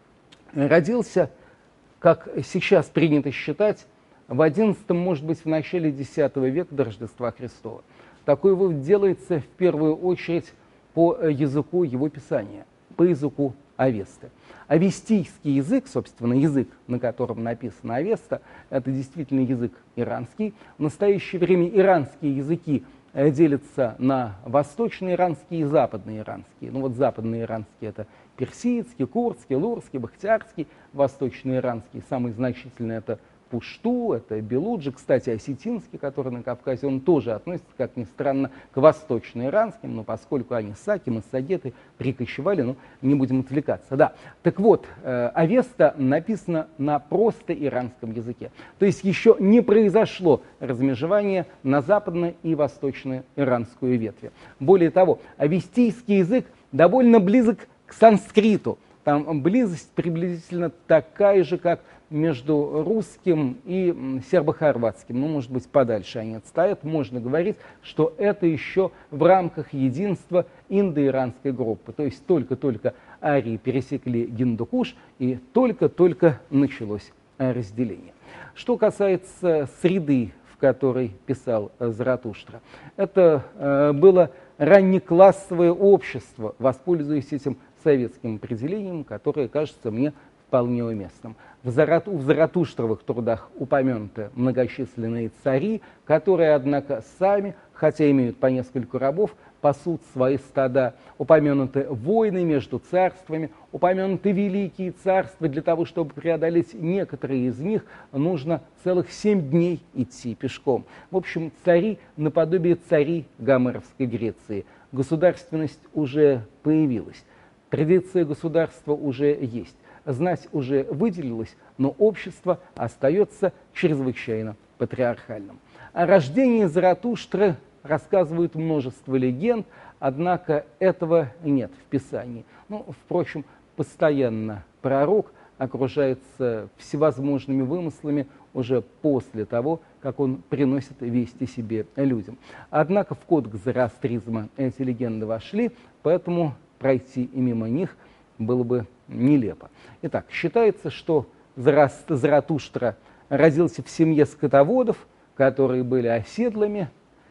Родился, как сейчас принято считать, в одиннадцатом, может быть, в начале десятого века до Рождества Христова. Такой вывод делается в первую очередь по языку его писания, по языку Авесты. Авестийский язык, собственно, язык, на котором написана Авеста, это действительно язык иранский. В настоящее время иранские языки делятся на восточные иранские и западные иранские. Ну вот западные иранские — это персидский, курдский, лурский, бахтиярский. Восточные иранские, самый значительный — это пушту, это белуджи. Кстати, осетинский, который на Кавказе, он тоже относится, как ни странно, к восточно-иранским, но поскольку они саки, массагеты, прикочевали, ну, не будем отвлекаться. Да. Так вот, э, Авеста написана на просто иранском языке. То есть еще не произошло размежевание на западно- и восточно-иранскую ветви. Более того, авестийский язык довольно близок к санскриту. Там близость приблизительно такая же, как между русским и сербо-хорватским. Ну, может быть, подальше они отстоят. Можно говорить, что это еще в рамках единства индоиранской группы. То есть только-только арии пересекли Гиндукуш, и только-только началось разделение. Что касается среды, в которой писал Заратуштра, это э, было раннеклассовое общество, воспользуясь этим советским определением, которое кажется мне вполне уместным. В, Зарату, в заратуштровых трудах упомянуты многочисленные цари, которые, однако, сами, хотя имеют по нескольку рабов, пасут свои стада. Упомянуты войны между царствами, упомянуты великие царства. Для того, чтобы преодолеть некоторые из них, нужно целых семь дней идти пешком. В общем, цари наподобие царей гомеровской Греции. Государственность уже появилась, традиция государства уже есть. Знать уже выделилась, но общество остается чрезвычайно патриархальным. О рождении Заратуштры рассказывают множество легенд, однако этого нет в Писании. Ну, впрочем, постоянно пророк окружается всевозможными вымыслами уже после того, как он приносит вести себе людям. Однако в кодекс зороастризма эти легенды вошли, поэтому пройти и мимо них было бы нелепо. Итак, считается, что Заратуштра родился в семье скотоводов, которые были оседлыми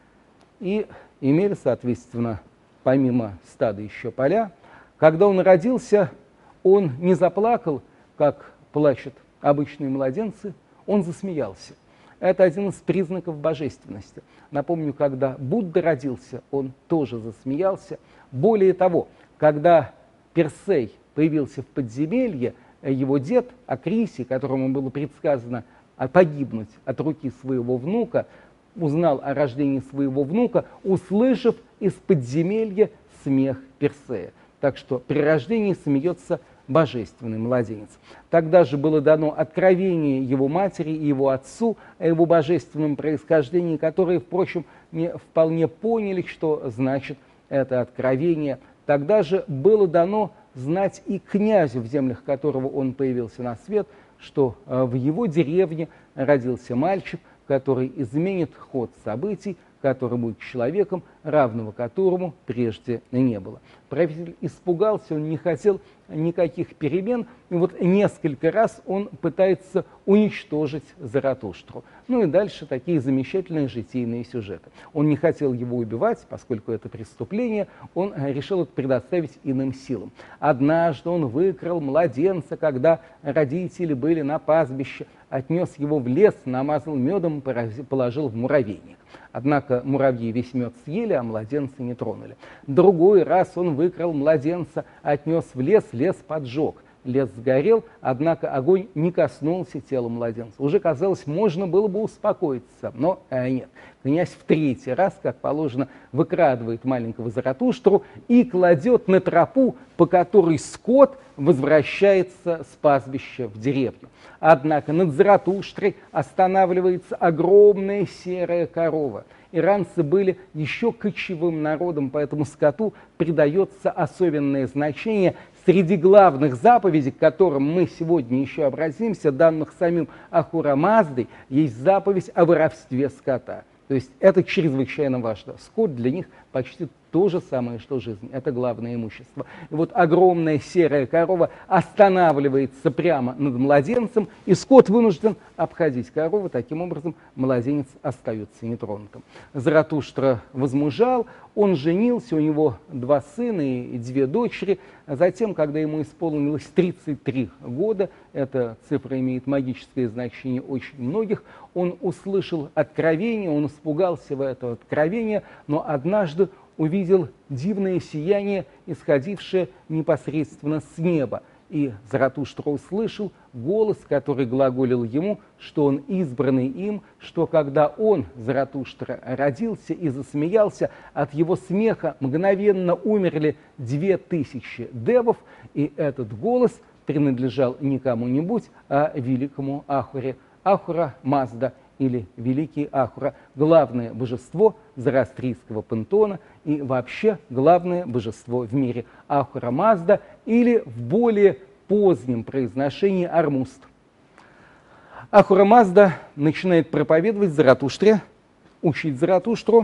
и имели, соответственно, помимо стада еще поля. Когда он родился, он не заплакал, как плачут обычные младенцы, он засмеялся. Это один из признаков божественности. Напомню, когда Будда родился, он тоже засмеялся. Более того, когда Персей появился в подземелье, его дед Акрисий, которому было предсказано погибнуть от руки своего внука, узнал о рождении своего внука, услышав из подземелья смех Персея. Так что при рождении смеется божественный младенец. Тогда же было дано откровение его матери и его отцу о его божественном происхождении, которые, впрочем, не вполне поняли, что значит это откровение. Тогда же было дано знать и князю, в землях которого он появился на свет, что в его деревне родился мальчик, который изменит ход событий, который будет человеком, равного которому прежде не было. Правитель испугался, он не хотел никаких перемен. И вот несколько раз он пытается уничтожить Заратуштру. Ну и дальше такие замечательные житийные сюжеты. Он не хотел его убивать, поскольку это преступление, он решил это предоставить иным силам. Однажды он выкрал младенца, когда родители были на пастбище, отнес его в лес, намазал медом, положил в муравейник. Однако муравьи весь мед съели, а младенца не тронули. Другой раз он выкрал младенца, отнес в лес, лес поджег. Лес сгорел, однако огонь не коснулся тела младенца. Уже казалось, можно было бы успокоиться, но э, нет. Князь в третий раз, как положено, выкрадывает маленького Заратуштру и кладет на тропу, по которой скот возвращается с пастбища в деревню. Однако над Заратуштрой останавливается огромная серая корова. Иранцы были еще кочевым народом, поэтому скоту придается особенное значение. Среди главных заповедей, к которым мы сегодня еще обратимся, данных самим Ахура Маздой, есть заповедь о воровстве скота. То есть это чрезвычайно важно. Скот для них почти то же самое, что жизнь. Это главное имущество. И вот огромная серая корова останавливается прямо над младенцем, и скот вынужден обходить корову. Таким образом, младенец остается нетронутым. Заратуштра возмужал, он женился, у него два сына и две дочери. Затем, когда ему исполнилось тридцать три года, эта цифра имеет магическое значение очень многих, он услышал откровение, он испугался в это откровение, но однажды увидел дивное сияние, исходившее непосредственно с неба. И Заратуштра услышал голос, который глаголил ему, что он избранный им, что когда он, Заратуштра, родился и засмеялся, от его смеха мгновенно умерли две тысячи девов, и этот голос принадлежал не кому-нибудь, а великому Ахуре, Ахура Мазда, или Великий Ахура, главное божество зороастрийского пантеона и вообще главное божество в мире. Ахура Мазда или в более позднем произношении Ормузд. Ахура Мазда начинает проповедовать Заратуштре, учить Заратуштру.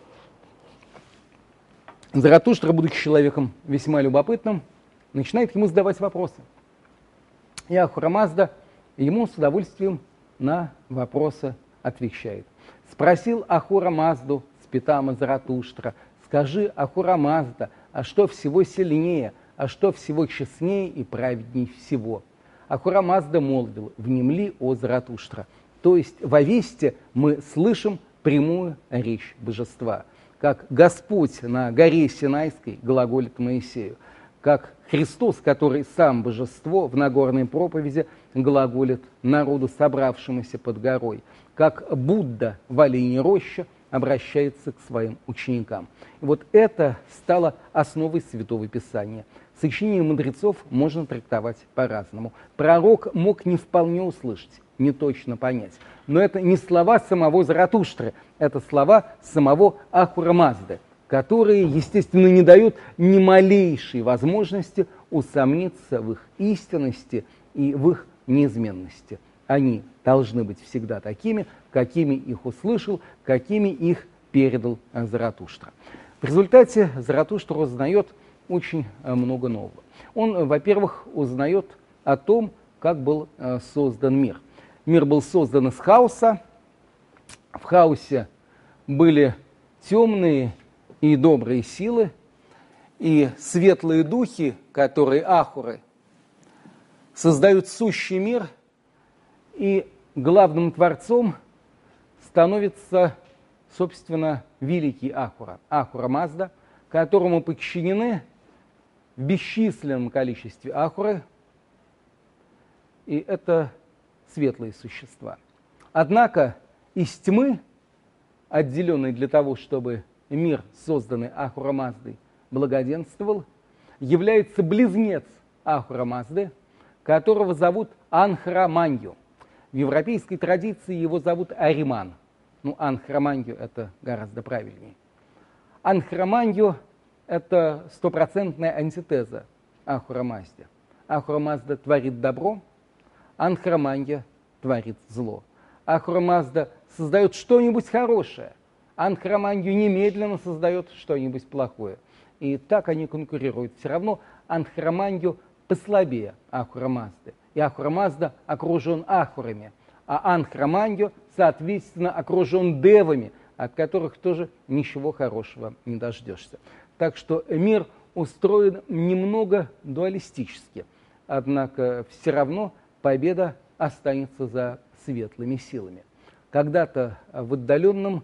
Заратуштра, будучи человеком весьма любопытным, начинает ему задавать вопросы. И Ахура Мазда ему с удовольствием на вопросы отвечает. Спросил Ахура Мазду Спитама Заратуштра: скажи, Ахура Мазда, а что всего сильнее, а что всего честнее и праведней всего? Ахура Мазда молвил: внемли, о Заратуштра. То есть в Авесте мы слышим прямую речь божества, как Господь на горе Синайской глаголит Моисею, как Христос, который сам божество, в Нагорной проповеди глаголит народу, собравшемуся под горой, как Будда в оленьей роще обращается к своим ученикам. И вот это стало основой Святого Писания. Сочинение мудрецов можно трактовать по-разному. Пророк мог не вполне услышать, не точно понять. Но это не слова самого Заратуштры, это слова самого Ахура Мазды, которые, естественно, не дают ни малейшей возможности усомниться в их истинности и в их неизменности. Они должны быть всегда такими, какими их услышал, какими их передал Заратуштра. В результате Заратуштра узнает очень много нового. Он, во-первых, узнает о том, как был создан мир. Мир был создан из хаоса. В хаосе были темные и добрые силы, и светлые духи, которые ахуры, создают сущий мир, и главным творцом становится, собственно, великий Ахура, Ахура Мазда, которому подчинены в бесчисленном количестве ахуры, и это светлые существа. Однако из тьмы, отделенной для того, чтобы мир, созданный Ахура Маздой, благоденствовал, является близнец Ахура Мазды, которого зовут Анхраманью. В европейской традиции его зовут Ариман. Ну, Анхраманью это гораздо правильнее. Анхраманью это стопроцентная антитеза Ахура Мазде. Ахура Мазда творит добро, Анхраманья творит зло. Ахура Мазда создает что-нибудь хорошее, Анхраманью немедленно создает что-нибудь плохое. И так они конкурируют. Все равно Анхраманью послабее Ахура Мазды. И Ахура Мазда окружен Ахурами, а Анхраманьо, соответственно, окружен девами, от которых тоже ничего хорошего не дождешься. Так что мир устроен немного дуалистически, однако все равно победа останется за светлыми силами. Когда-то в отдаленном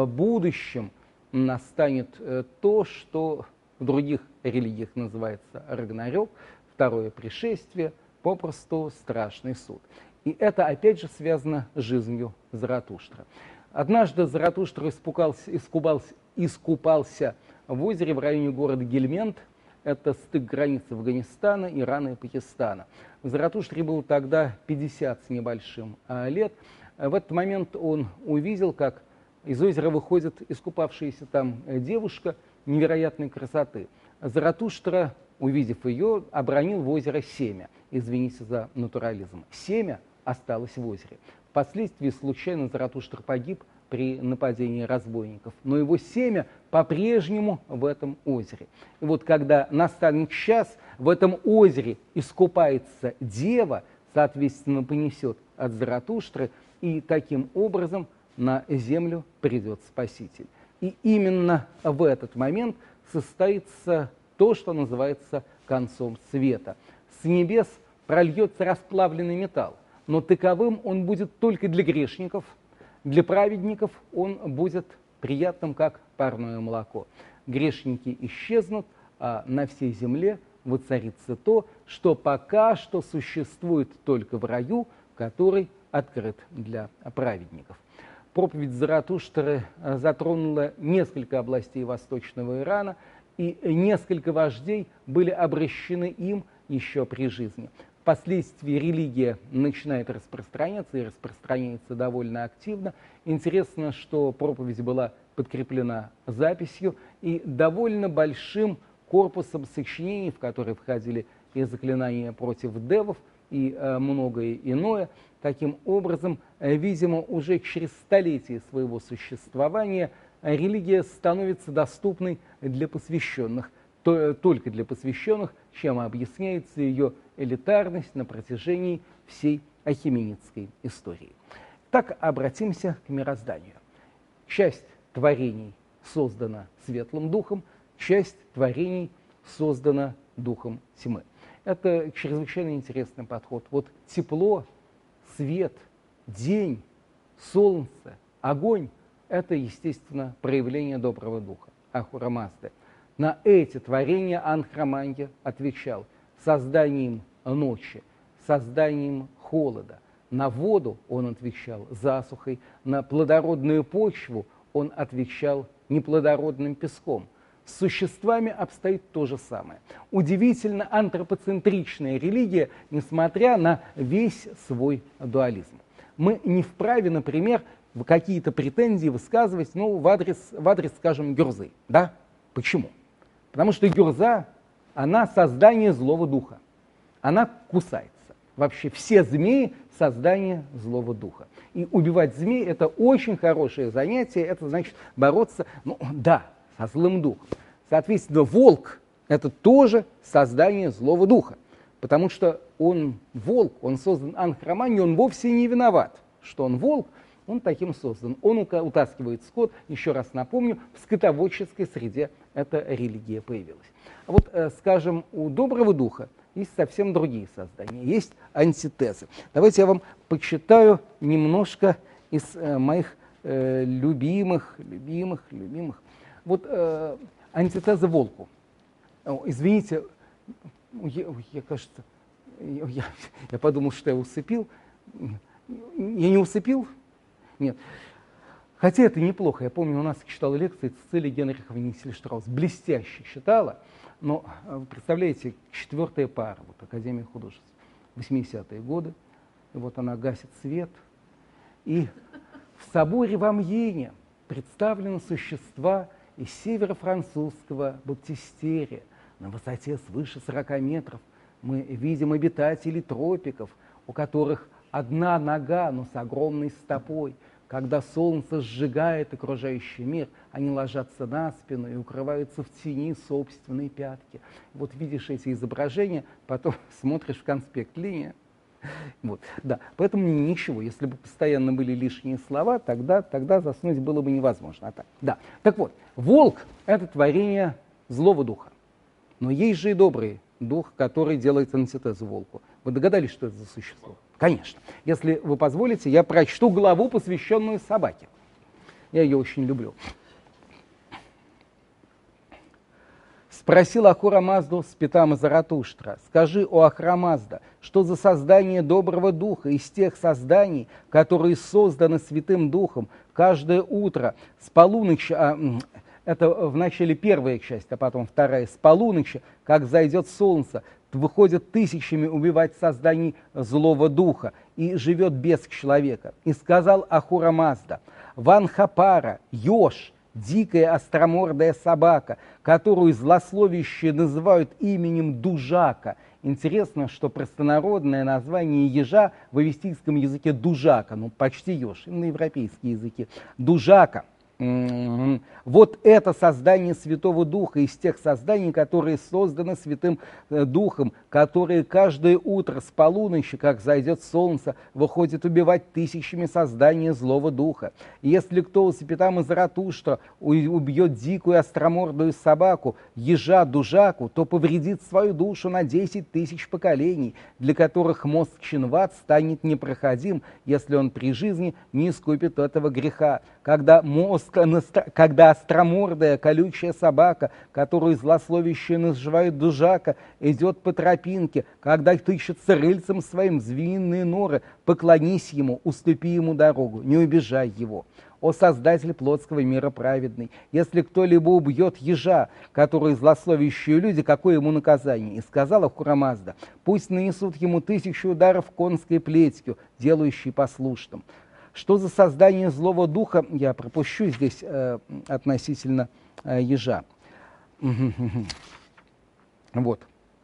будущем настанет то, что в других религиях называется Рагнарёк, второе пришествие, попросту страшный суд. И это опять же связано с жизнью Заратуштра. Однажды Заратуштра искупался, искупался, искупался в озере в районе города Гельмент. Это стык границы Афганистана, Ирана и Пакистана. Заратуштре было тогда пятьдесят с небольшим лет. В этот момент он увидел, как из озера выходит искупавшаяся там девушка невероятной красоты. Заратуштра, увидев ее, обронил в озеро семя. Извините за натурализм. Семя осталось в озере. Впоследствии случайно Заратуштра погиб при нападении разбойников, но его семя по-прежнему в этом озере. И вот когда настанет час, в этом озере искупается дева, соответственно, понесет от Заратуштры, и таким образом на землю придет Спаситель. И именно в этот момент состоится то, что называется концом света. С небес прольется расплавленный металл, но таковым он будет только для грешников, для праведников он будет приятным, как парное молоко. Грешники исчезнут, а на всей земле воцарится то, что пока что существует только в раю, который открыт для праведников. Проповедь Заратуштры затронула несколько областей восточного Ирана, и несколько вождей были обращены им еще при жизни. Впоследствии религия начинает распространяться и распространяется довольно активно. Интересно, что проповедь была подкреплена записью и довольно большим корпусом сочинений, в которые входили и заклинания против девов, и э, многое иное. Таким образом, э, видимо, уже через столетия своего существования религия становится доступной для посвященных, то, только для посвященных, чем объясняется ее элитарность на протяжении всей ахименидской истории. Так обратимся к мирозданию. Часть творений создана светлым духом, часть творений создана духом тьмы. Это чрезвычайно интересный подход. Вот тепло, свет, день, солнце, огонь – это, естественно, проявление доброго духа, Ахура Мазды. На эти творения Анхраманья отвечал созданием ночи, созданием холода. На воду он отвечал засухой, на плодородную почву он отвечал неплодородным песком. С существами обстоит то же самое. Удивительно антропоцентричная религия, несмотря на весь свой дуализм. Мы не вправе, например, какие-то претензии высказывать, ну, в адрес, в адрес, скажем, Гюрзы. Да? Почему? Потому что Гюрза, она создание злого духа. Она кусается. Вообще все змеи – создание злого духа. И убивать змей – это очень хорошее занятие, это значит бороться, ну да, со злым духом. Соответственно, волк – это тоже создание злого духа, потому что он волк, он создан Анхраманьей, он вовсе не виноват, что он волк, он таким создан. Он утаскивает скот, еще раз напомню, в скотоводческой среде эта религия появилась. А вот, скажем, у доброго духа есть совсем другие создания, есть антитезы. Давайте я вам почитаю немножко из э, моих э, любимых, любимых, любимых. Вот э, антитеза волку. О, извините, я, я кажется, я, я подумал, что я усыпил. Я не усыпил? Нет. Хотя это неплохо. Я помню, у нас читала лекции Цицилия Генриховна Нисельштраус. Блестяще читала. Но, вы представляете, четвертая пара, вот Академия художеств, восьмидесятые годы, и вот она гасит свет, и в соборе в Амьене представлены существа из северо-французского баптистерия. На высоте свыше сорока метров мы видим обитателей тропиков, у которых одна нога, но с огромной стопой, Когда солнце сжигает окружающий мир, они ложатся на спину и укрываются в тени собственной пятки. Вот видишь эти изображения, потом смотришь в конспект линия. Вот, да. Поэтому ничего, если бы постоянно были лишние слова, тогда, тогда заснуть было бы невозможно. А так, да. Так вот, волк — это творение злого духа. Но есть же и добрый дух, который делает антитезу волку. Вы догадались, что это за существо? Конечно. Если вы позволите, я прочту главу, посвященную собаке. Я ее очень люблю. Спросил Ахура Мазду с Питама Заратуштра: скажи, о Ахура Мазда, что за создание доброго духа из тех созданий, которые созданы Святым Духом каждое утро с полуночи, а, это в начале первая часть, а потом вторая, с полуночи, как зайдет солнце, выходит тысячами убивать созданий злого духа и живет без человека. И сказал Ахура Мазда: Ванхапара, еж, дикая остромордая собака, которую злословящие называют именем Дужака. Интересно, что простонародное название ежа в авестийском языке Дужака, ну почти еж, на европейские языки, Дужака. Вот это создание Святого Духа из тех созданий, которые созданы Святым Духом, которые каждое утро с полуночи, как зайдет солнце, выходит убивать тысячами создания злого духа. И если кто у Питама Заратуштра убьет дикую остромордую собаку, ежа Дужаку, то повредит свою душу на десять тысяч поколений, для которых мозг Чинват станет непроходим, если он при жизни не искупит этого греха. Когда мозг Когда остромордая колючая собака, которую злословящие называют Дужака, идет по тропинке, когда тычется рыльцем своим в змеиные норы, поклонись ему, уступи ему дорогу, не убежай его. О Создатель плотского мира праведный, если кто-либо убьет ежа, который злословящие люди, какое ему наказание? И сказала Ахура Мазда: пусть нанесут ему тысячу ударов конской плетью, делающей послушным. Что за создание злого духа, я пропущу здесь э, относительно э, ежа. Вот.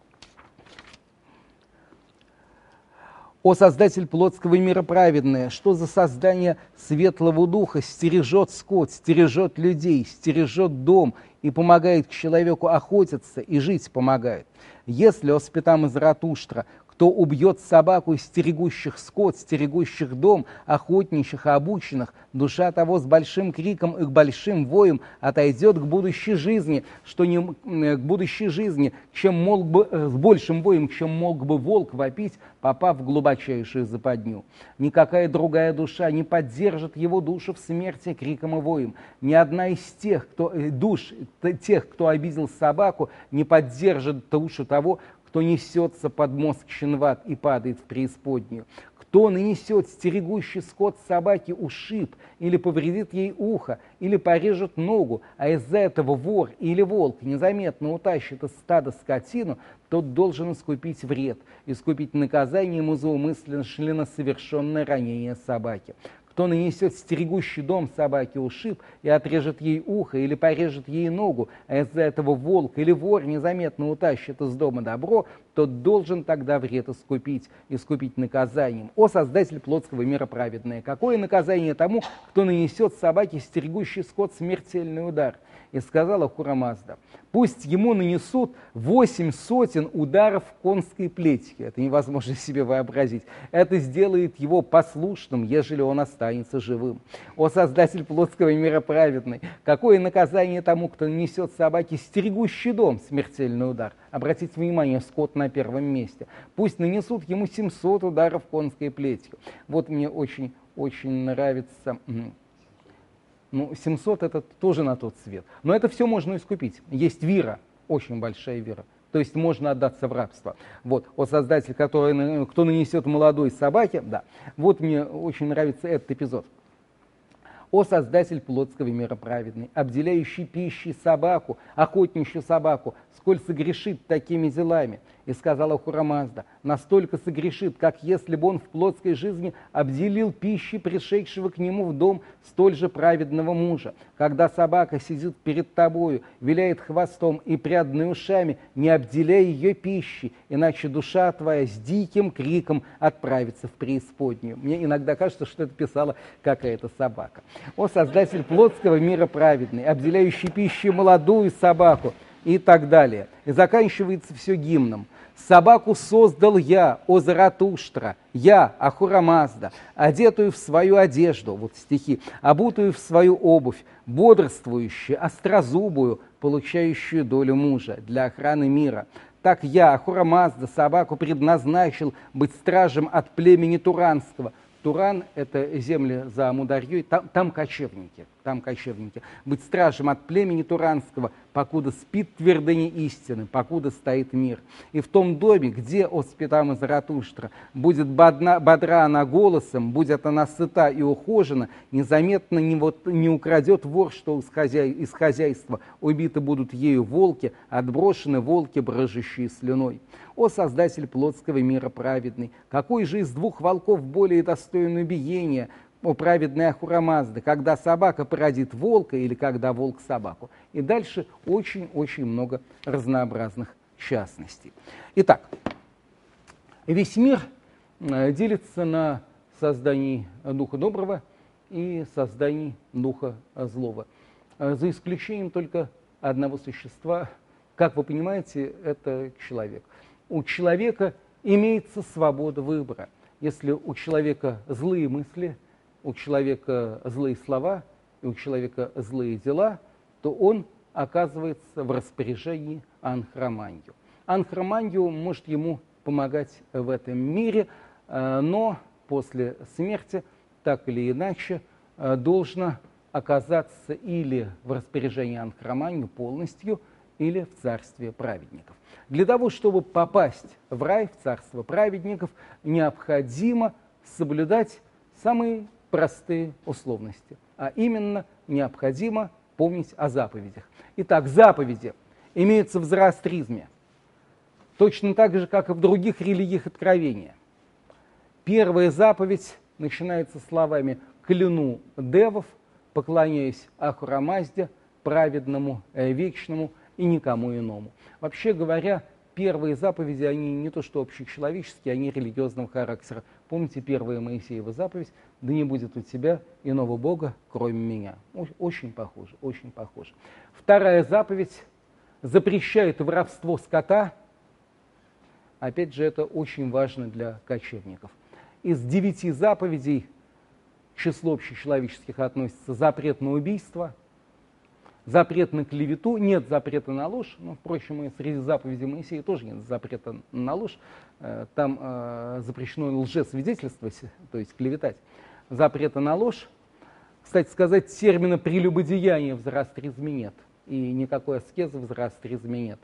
О Создатель плотского мира праведное, что за создание светлого духа стережет скот, стережет людей, стережет дом и помогает человеку охотиться и жить помогает. Если о Питама Заратуштра, кто убьет собаку из стерегущих скот, стерегущих дом, охотничьих и обученных, душа того с большим криком и к большим воем отойдет к будущей жизни, что не к будущей жизни, чем мог бы, с большим воем, чем мог бы волк вопить, попав в глубочайшую западню. Никакая другая душа не поддержит его душу в смерти криком и воем. Ни одна из тех, кто, душ тех, кто обидел собаку, не поддержит душу того, кто несется под мозг Чинват и падает в преисподнюю, кто нанесет стерегущий скот собаке ушиб, или повредит ей ухо, или порежет ногу, а из-за этого вор или волк незаметно утащит из стада скотину, тот должен искупить вред, искупить наказание ему за умышленно совершенное ранение собаки. Кто нанесет стерегущий дом собаке ушиб и отрежет ей ухо или порежет ей ногу, а из-за этого волк или вор незаметно утащит из дома добро, тот должен тогда вред искупить, искупить наказанием. О Создатель плотского мира праведное, какое наказание тому, кто нанесет собаке стерегущий скот смертельный удар? И сказала Ахура Мазда: пусть ему нанесут восемь сотен ударов конской плетью. Это невозможно себе вообразить. Это сделает его послушным, ежели он останется живым. О Создатель плотского мира праведный, какое наказание тому, кто нанесет собаке стерегущий дом смертельный удар? Обратите внимание, скот на первом месте. Пусть нанесут ему семьсот ударов конской плетью. Вот мне очень, очень нравится... Ну, семьсот это тоже на тот свет. Но это все можно искупить. Есть вира, очень большая вира. То есть можно отдаться в рабство. Вот, о Создатель, который, кто нанесет молодой собаке, да. Вот мне очень нравится этот эпизод. «О Создатель плотского мира праведный, обделяющий пищей собаку, охотничью собаку, сколь согрешит такими делами». И сказала Ахура Мазда: «Настолько согрешит, как если бы он в плотской жизни обделил пищей пришедшего к нему в дом столь же праведного мужа. Когда собака сидит перед тобою, виляет хвостом и прядной ушами, не обделяй ее пищей, иначе душа твоя с диким криком отправится в преисподнюю». Мне иногда кажется, что это писала какая-то собака. «О Создатель плотского мира праведный, обделяющий пищей молодую собаку», и так далее. И заканчивается все гимном. «Собаку создал я, о Заратуштра, я, Ахура Мазда, одетую в свою одежду», вот стихи, «обутую в свою обувь, бодрствующую, острозубую, получающую долю мужа для охраны мира. Так я, Ахура Мазда, собаку предназначил быть стражем от племени Туранского». Туран – это земли за Амударьей, там, там кочевники, там кочевники. «Быть стражем от племени Туранского, покуда спит твердыня истины, покуда стоит мир. И в том доме, где, о спитам из Заратуштра, будет бодна, бодра она голосом, будет она сыта и ухожена, незаметно не, вот, не украдет вор, что из, хозяй, из хозяйства, убиты будут ею волки, отброшены волки, брыжущие слюной. О Создатель плотского мира праведный, какой же из двух волков более достойный убиения, о праведная Ахура Мазда, когда собака породит волка или когда волк собаку». И дальше очень-очень много разнообразных частностей. Итак, весь мир делится на создании духа доброго и создании духа злого, за исключением только одного существа. Как вы понимаете, это человек. У человека имеется свобода выбора. Если у человека злые мысли, у человека злые слова и у человека злые дела, то он оказывается в распоряжении Анхраманью. Анхраманью может ему помогать в этом мире, но после смерти, так или иначе, должно оказаться или в распоряжении Анхраманью полностью, или в царстве праведников. Для того, чтобы попасть в рай, в царство праведников, необходимо соблюдать самые простые условности, а именно необходимо помнить о заповедях. Итак, заповеди имеются в зороастризме точно так же, как и в других религиях откровения. Первая заповедь начинается словами «кляну девов, поклоняясь Ахура Мазде, праведному, э, вечному и никому иному». Вообще говоря, первые заповеди, они не то что общечеловеческие, они религиозного характера. Помните первая Моисеева заповедь: «Да не будет у тебя иного Бога, кроме меня». Очень похоже, очень похоже. Вторая заповедь запрещает воровство скота. Опять же, это очень важно для кочевников. Из девяти заповедей к числу общечеловеческих относится запрет на убийство, запрет на клевету, нет запрета на ложь. Ну, впрочем, и среди заповедей Моисея тоже нет запрета на ложь. Там э, запрещено лжесвидетельствовать, то есть клеветать. Запрета на ложь. Кстати сказать, термина прелюбодеяния в зороастризме нет. И никакой аскезы в зороастризме нет.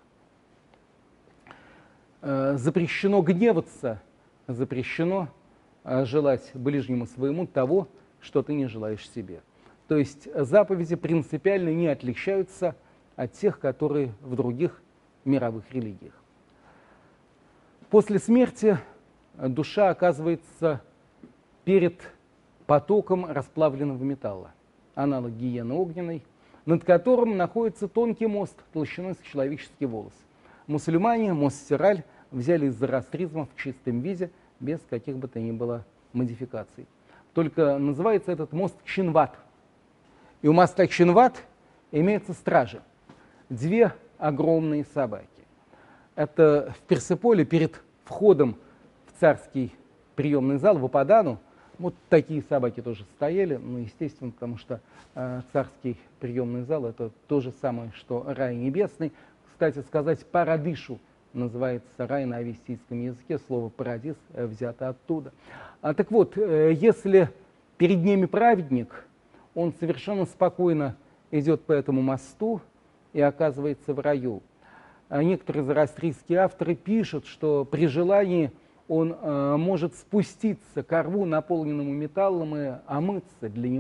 Э, запрещено гневаться, запрещено э, желать ближнему своему того, что ты не желаешь себе. То есть заповеди принципиально не отличаются от тех, которые в других мировых религиях. После смерти душа оказывается перед потоком расплавленного металла, аналог гиены огненной, над которым находится тонкий мост толщиной с человеческий волос. Мусульмане мост Сираль взяли из зороастризма в чистом виде, без каких бы то ни было модификаций. Только называется этот мост Чинват. И у моста Чинват имеются стражи. Две огромные собаки. Это в Персеполе перед входом в царский приемный зал, в Ападану, вот такие собаки тоже стояли, ну, естественно, потому что э, царский приемный зал — это то же самое, что рай небесный. Кстати сказать, парадишу называется рай на авестийском языке, слово парадис э, взято оттуда. А, так вот, э, если перед ними праведник, он совершенно спокойно идет по этому мосту и оказывается в раю. А некоторые зороастрийские авторы пишут, что при желании он э, может спуститься к рву, наполненному металлом, и омыться. Для него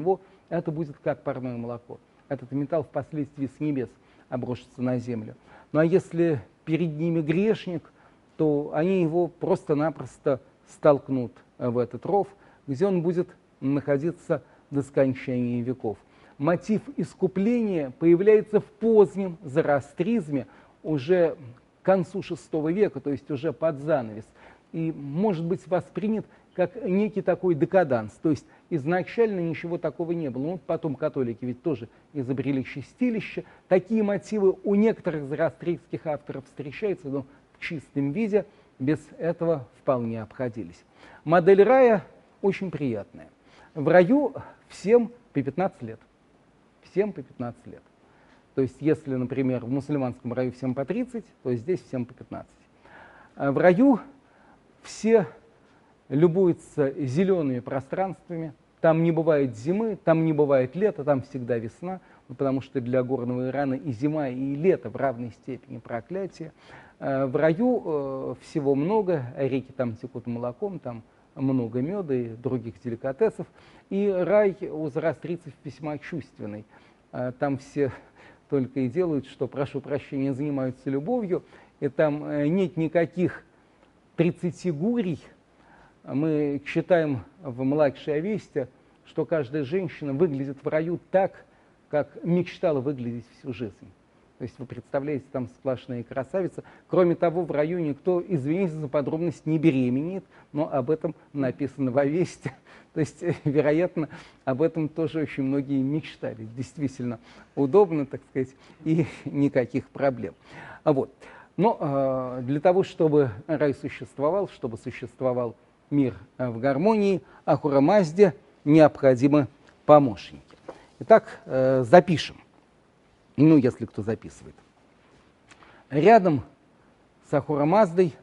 это будет как парное молоко. Этот металл впоследствии с небес обрушится на землю. Ну а если перед ними грешник, то они его просто-напросто столкнут в этот ров, где он будет находиться до скончания веков. Мотив искупления появляется в позднем зороастризме, уже к концу шестого века, то есть уже под занавес, и может быть воспринят как некий такой декаданс, то есть изначально ничего такого не было. Ну, потом католики ведь тоже изобрели чистилище. Такие мотивы у некоторых зороастрийских авторов встречаются, но в чистом виде без этого вполне обходились. Модель рая очень приятная. В раю всем по пятнадцать лет. Всем по пятнадцать лет. То есть, если, например, в мусульманском раю всем по тридцать, то здесь всем по пятнадцать. А в раю все любуются зелеными пространствами, там не бывает зимы, там не бывает лета, там всегда весна, потому что для горного Ирана и зима, и лето в равной степени проклятие. В раю всего много, реки там текут молоком, там много меда и других деликатесов. И рай у зороастрийцев весьма чувственный. Там все только и делают, что, прошу прощения, занимаются любовью, и там нет никаких тридцати гурий. Мы читаем в «Младшей Авесте», что каждая женщина выглядит в раю так, как мечтала выглядеть всю жизнь. То есть вы представляете, там сплошные красавицы. Кроме того, в раю никто, извините за подробность, не беременеет, но об этом написано в Авесте. То есть, вероятно, об этом тоже очень многие мечтали. Действительно удобно, так сказать, и никаких проблем. Вот. Но э, для того, чтобы рай существовал, чтобы существовал мир в гармонии, Ахура Мазде необходимы помощники. Итак, э, запишем. Ну, если кто записывает. Рядом с Ахура Маздой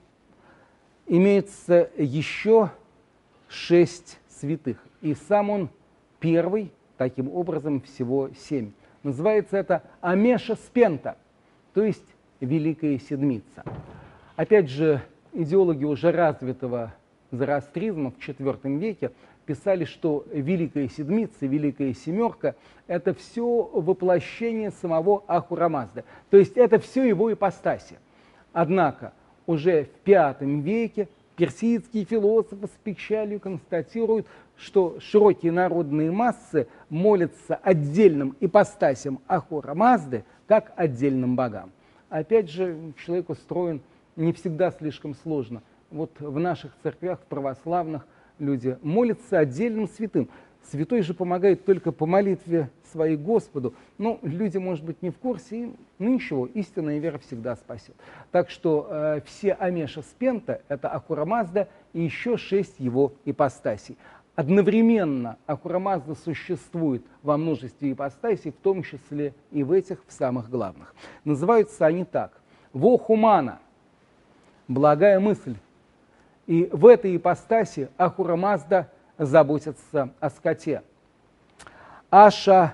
имеется еще шесть святых. И сам он первый, таким образом всего семь. Называется это Амеша Спента, то есть Великая Седмица. Опять же, идеологи уже развитого зороастризма в четвёртом веке писали, что Великая Седмица, Великая Семерка – это все воплощение самого Ахура Мазды. То есть это все его ипостаси. Однако уже в пятом веке персидские философы с печалью констатируют, что широкие народные массы молятся отдельным ипостасям Ахура Мазды, как отдельным богам. Опять же, человек устроен не всегда слишком сложно. Вот в наших церквях, в православных, люди молятся отдельным святым. Святой же помогает только по молитве своей Господу. Но люди, может быть, не в курсе, и, ну ничего, истинная вера всегда спасет. Так что э, все Амеша Спента – это Ахура Мазда и еще шесть его ипостасей. Одновременно Ахура Мазда существует во множестве ипостасей, в том числе и в этих, в самых главных. Называются они так. Вохумана – благая мысль. И в этой ипостаси Ахура Мазда заботится о скоте. Аша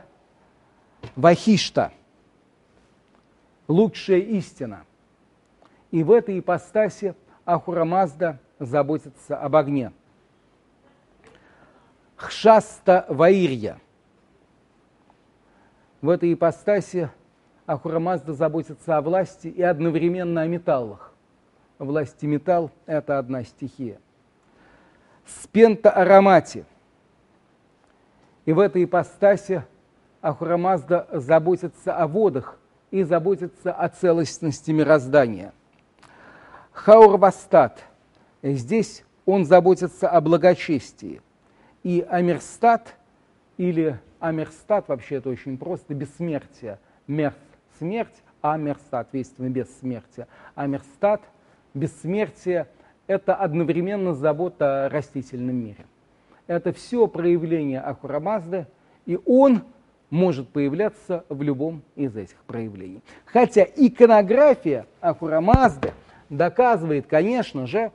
Вахишта – лучшая истина. И в этой ипостаси Ахура Мазда заботится об огне. Хшаста Ваирья. В этой ипостаси Ахура Мазда заботится о власти и одновременно о металлах. Власть и металл – это одна стихия. Спента Аромати. И в этой ипостаси Ахура Мазда заботится о водах и заботится о целостности мироздания. Хаурвастат. Здесь он заботится о благочестии. И Амерстат, или Амерстат, вообще это очень просто, бессмертие. Мерт – смерть, Амер – соответственно, бессмертие. Амерстат – бессмертие – это одновременно забота о растительном мире. Это все проявление Ахура Мазды, и он может появляться в любом из этих проявлений. Хотя иконография Ахура Мазды доказывает, конечно же,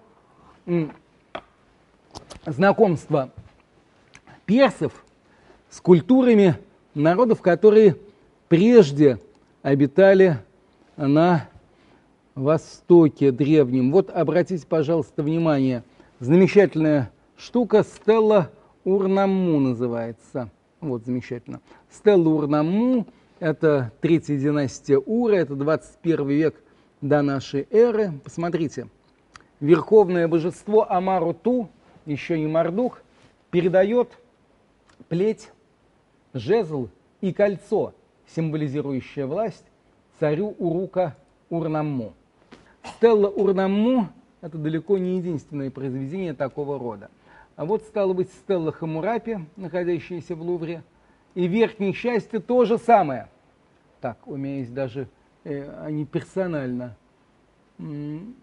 знакомство персов с культурами народов, которые прежде обитали на Востоке древнем. Вот обратите, пожалуйста, внимание, замечательная штука Стелла Урнамму называется. Вот, замечательно. Стелла Ур-Намму – это третья династия Ура, это двадцать первый век до нашей эры. Посмотрите, верховное божество Амару-Ту, еще не Мардук, передает плеть, жезл и кольцо, символизирующее власть, царю Урука Ур-Намму. Стелла Ур-Намму – это далеко не единственное произведение такого рода. А вот, стало быть, стелла Хаммурапи, находящаяся в Лувре, и в верхней части то же самое. Так, у меня есть даже, э, они персонально, м-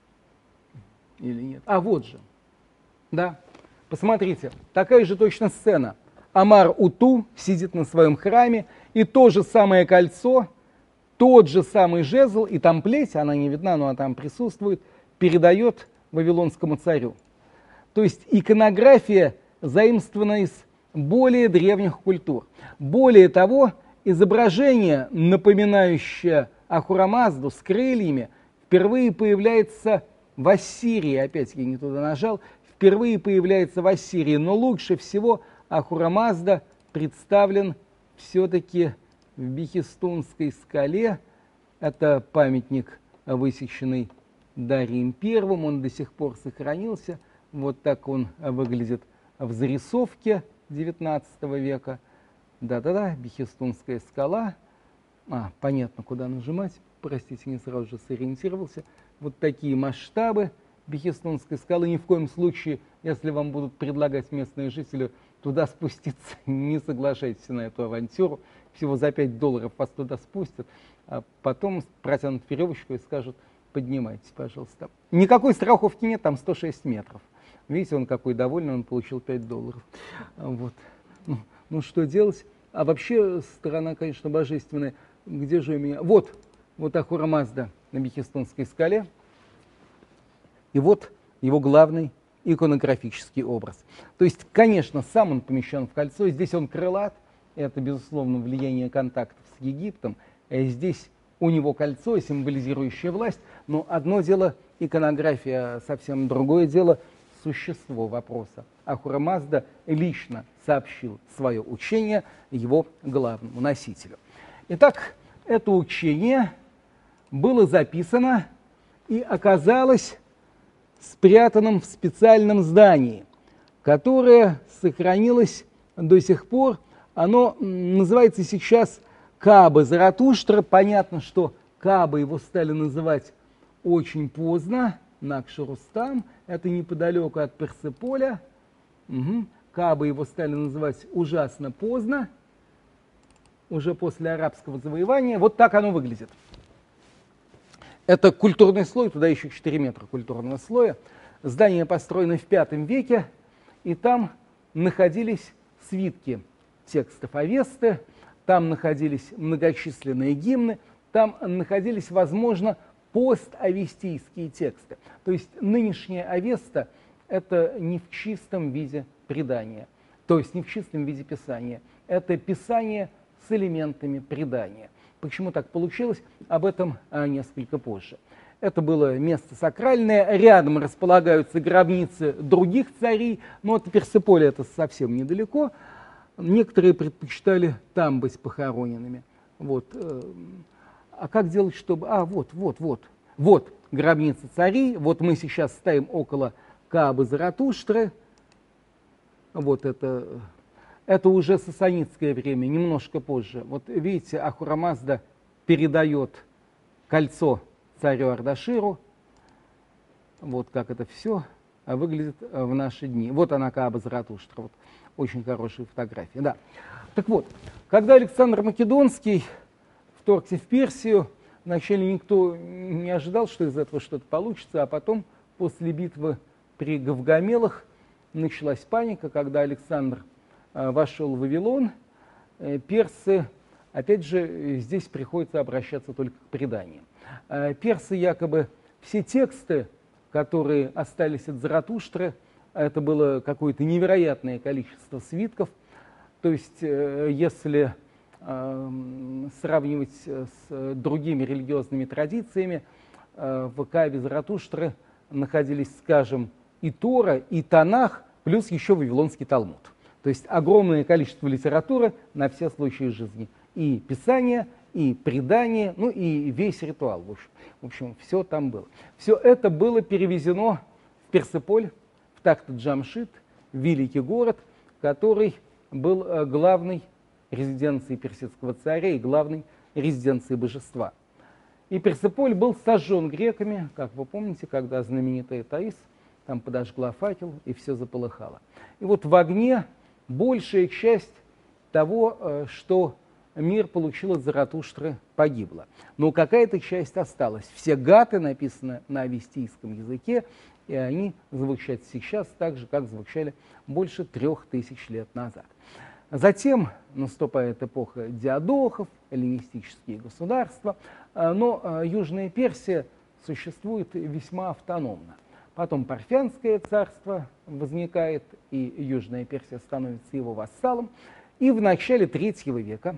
или нет? А, вот же, да, посмотрите, такая же точно сцена. Амар-Уту сидит на своем храме, и то же самое кольцо, тот же самый жезл, и там плеть, она не видна, но она там присутствует, передает вавилонскому царю. То есть иконография заимствована из более древних культур. Более того, изображение, напоминающее Ахура-Мазду с крыльями, впервые появляется в Ассирии. Опять я не туда нажал. Впервые появляется в Ассирии. Но лучше всего Ахура-Мазда представлен все-таки в Бехистунской скале. Это памятник, высеченный Дарием Первым. Он до сих пор сохранился. Вот так он выглядит в зарисовке девятнадцатого века. Да-да-да, Бехистунская скала. А, понятно, куда нажимать. Простите, не сразу же сориентировался. Вот такие масштабы Бехистунской скалы. Ни в коем случае, если вам будут предлагать местные жители туда спуститься, не соглашайтесь на эту авантюру. Всего за пять долларов вас туда спустят, а потом протянут веревочку и скажут: поднимайтесь, пожалуйста. Никакой страховки нет, там сто шесть метров. Видите, он какой довольный, он получил пять долларов. Вот. Ну, ну, что делать? А вообще, сторона, конечно, божественная. Где же у меня? Вот, вот Ахура-Мазда на Бехистунской скале. И вот его главный иконографический образ. То есть, конечно, сам он помещен в кольцо. Здесь он крылат. Это, безусловно, влияние контактов с Египтом. Здесь у него кольцо, символизирующее власть. Но одно дело иконография, совсем другое дело существо вопроса. Ахура-Мазда лично сообщил свое учение его главному носителю. Итак, это учение было записано и оказалось спрятанным в специальном здании, которое сохранилось до сих пор. Оно называется сейчас Кааба Заратуштра. Понятно, что Кааба его стали называть очень поздно. Накш-Рустам, это неподалеку от Персеполя. Угу. Кааба его стали называть ужасно поздно, уже после арабского завоевания. Вот так оно выглядит. Это культурный слой, туда еще четыре метра культурного слоя. Здание построено в пятом веке, и там находились свитки текстов Авесты, там находились многочисленные гимны, там находились, возможно, поставестийские тексты. То есть нынешняя Авеста – это не в чистом виде предания, то есть не в чистом виде писания. Это писание с элементами предания. Почему так получилось, об этом а, несколько позже. Это было место сакральное, рядом располагаются гробницы других царей, но от Персеполя это совсем недалеко. Некоторые предпочитали там быть похороненными. Вот. А как делать, чтобы... А, вот, вот, вот. Вот гробница царей. Вот мы сейчас стоим около Каабы Заратуштры. Вот это... Это уже сасанидское время, немножко позже. Вот видите, Ахура-Мазда передает кольцо царю Ардаширу. Вот как это все выглядит в наши дни. Вот она, Кааба Заратуштра. Вот. Очень хорошие фотографии. Да. Так вот, когда Александр Македонский вторгся в Персию, вначале никто не ожидал, что из этого что-то получится, а потом, после битвы при Гавгамелах, началась паника, когда Александр э, вошел в Вавилон. Э, персы, опять же, здесь приходится обращаться только к преданиям. Э, персы якобы все тексты, которые остались от Заратуштры, это было какое-то невероятное количество свитков. То есть, э, если э, сравнивать с другими религиозными традициями, э, в Каабе Заратуштры находились, скажем, и Тора, и Танах, плюс еще Вавилонский Талмуд. То есть огромное количество литературы на все случаи жизни. И писание, и предание, ну и весь ритуал. В общем, в общем все там было. Все это было перевезено в Персеполь, в Тахт-Джамшид, великий город, который был главной резиденцией персидского царя и главной резиденцией божества. И Персеполь был сожжен греками, как вы помните, когда знаменитая Таис там подожгла факел, и все заполыхало. И вот в огне большая часть того, что мир получил от Заратуштры, погибла. Но какая-то часть осталась. Все гаты написаны на авестийском языке, и они звучат сейчас так же, как звучали больше трех тысяч лет назад. Затем наступает эпоха диадохов, эллинистические государства, но Южная Персия существует весьма автономно. Потом Парфянское царство возникает, и Южная Персия становится его вассалом. И в начале третьего века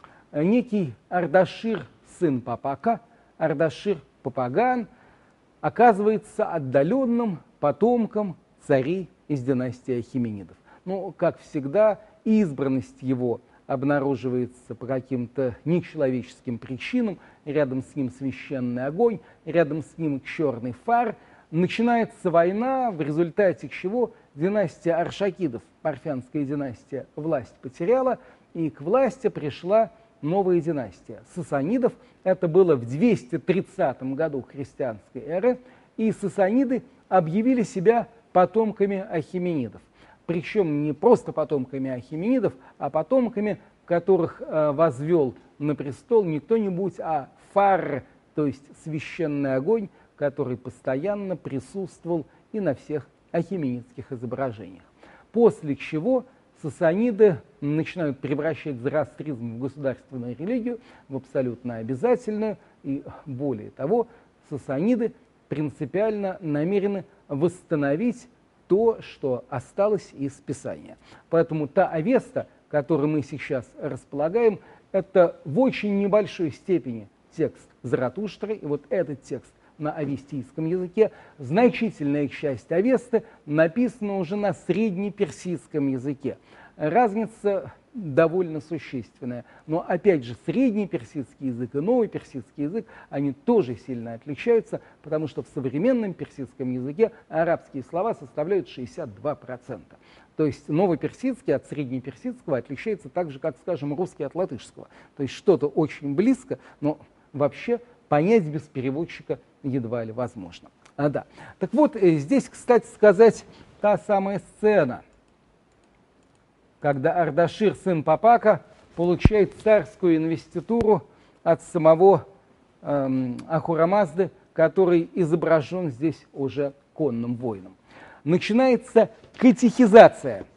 некий Ардашир, сын Папака, Ардашир Папаган, оказывается отдаленным потомком царей из династии Ахеменидов. Но, как всегда, избранность его обнаруживается по каким-то нечеловеческим причинам. Рядом с ним священный огонь, рядом с ним черный фар. Начинается война, в результате чего династия Аршакидов, парфянская династия, власть потеряла, и к власти пришла новая династия сасанидов. Это было в двести тридцатом году христианской эры, и сасаниды объявили себя потомками ахеменидов. Причем не просто потомками ахеменидов, а потомками, которых э, возвел на престол не кто-нибудь, а фар, то есть священный огонь, который постоянно присутствовал и на всех ахеменидских изображениях. После чего сасаниды начинают превращать зороастризм в государственную религию, в абсолютно обязательную, и более того, сасаниды принципиально намерены восстановить то, что осталось из Писания. Поэтому та Авеста, которой мы сейчас располагаем, это в очень небольшой степени текст Заратуштры, и вот этот текст на авестийском языке. Значительная часть Авесты написана уже на среднеперсидском языке. Разница довольно существенная. Но, опять же, средний персидский язык и новый персидский язык, они тоже сильно отличаются, потому что в современном персидском языке арабские слова составляют шестьдесят два процента. То есть новоперсидский от среднеперсидского отличается так же, как, скажем, русский от латышского. То есть что-то очень близко, но вообще понять без переводчика едва ли возможно. А, да. Так вот, здесь, кстати сказать, та самая сцена, когда Ардашир, сын Папака, получает царскую инвеституру от самого эм, Ахура-Мазды, который изображен здесь уже конным воином. Начинается катехизация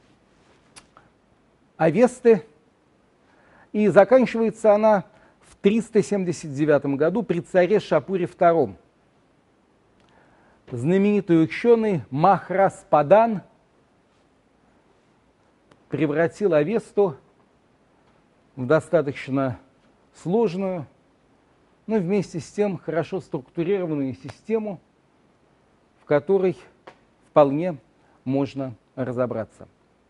Авесты, и заканчивается она в триста семьдесят девятом году при царе Шапуре втором. Знаменитый ученый Махраспадан превратил Авесту в достаточно сложную, но вместе с тем хорошо структурированную систему, в которой вполне можно разобраться.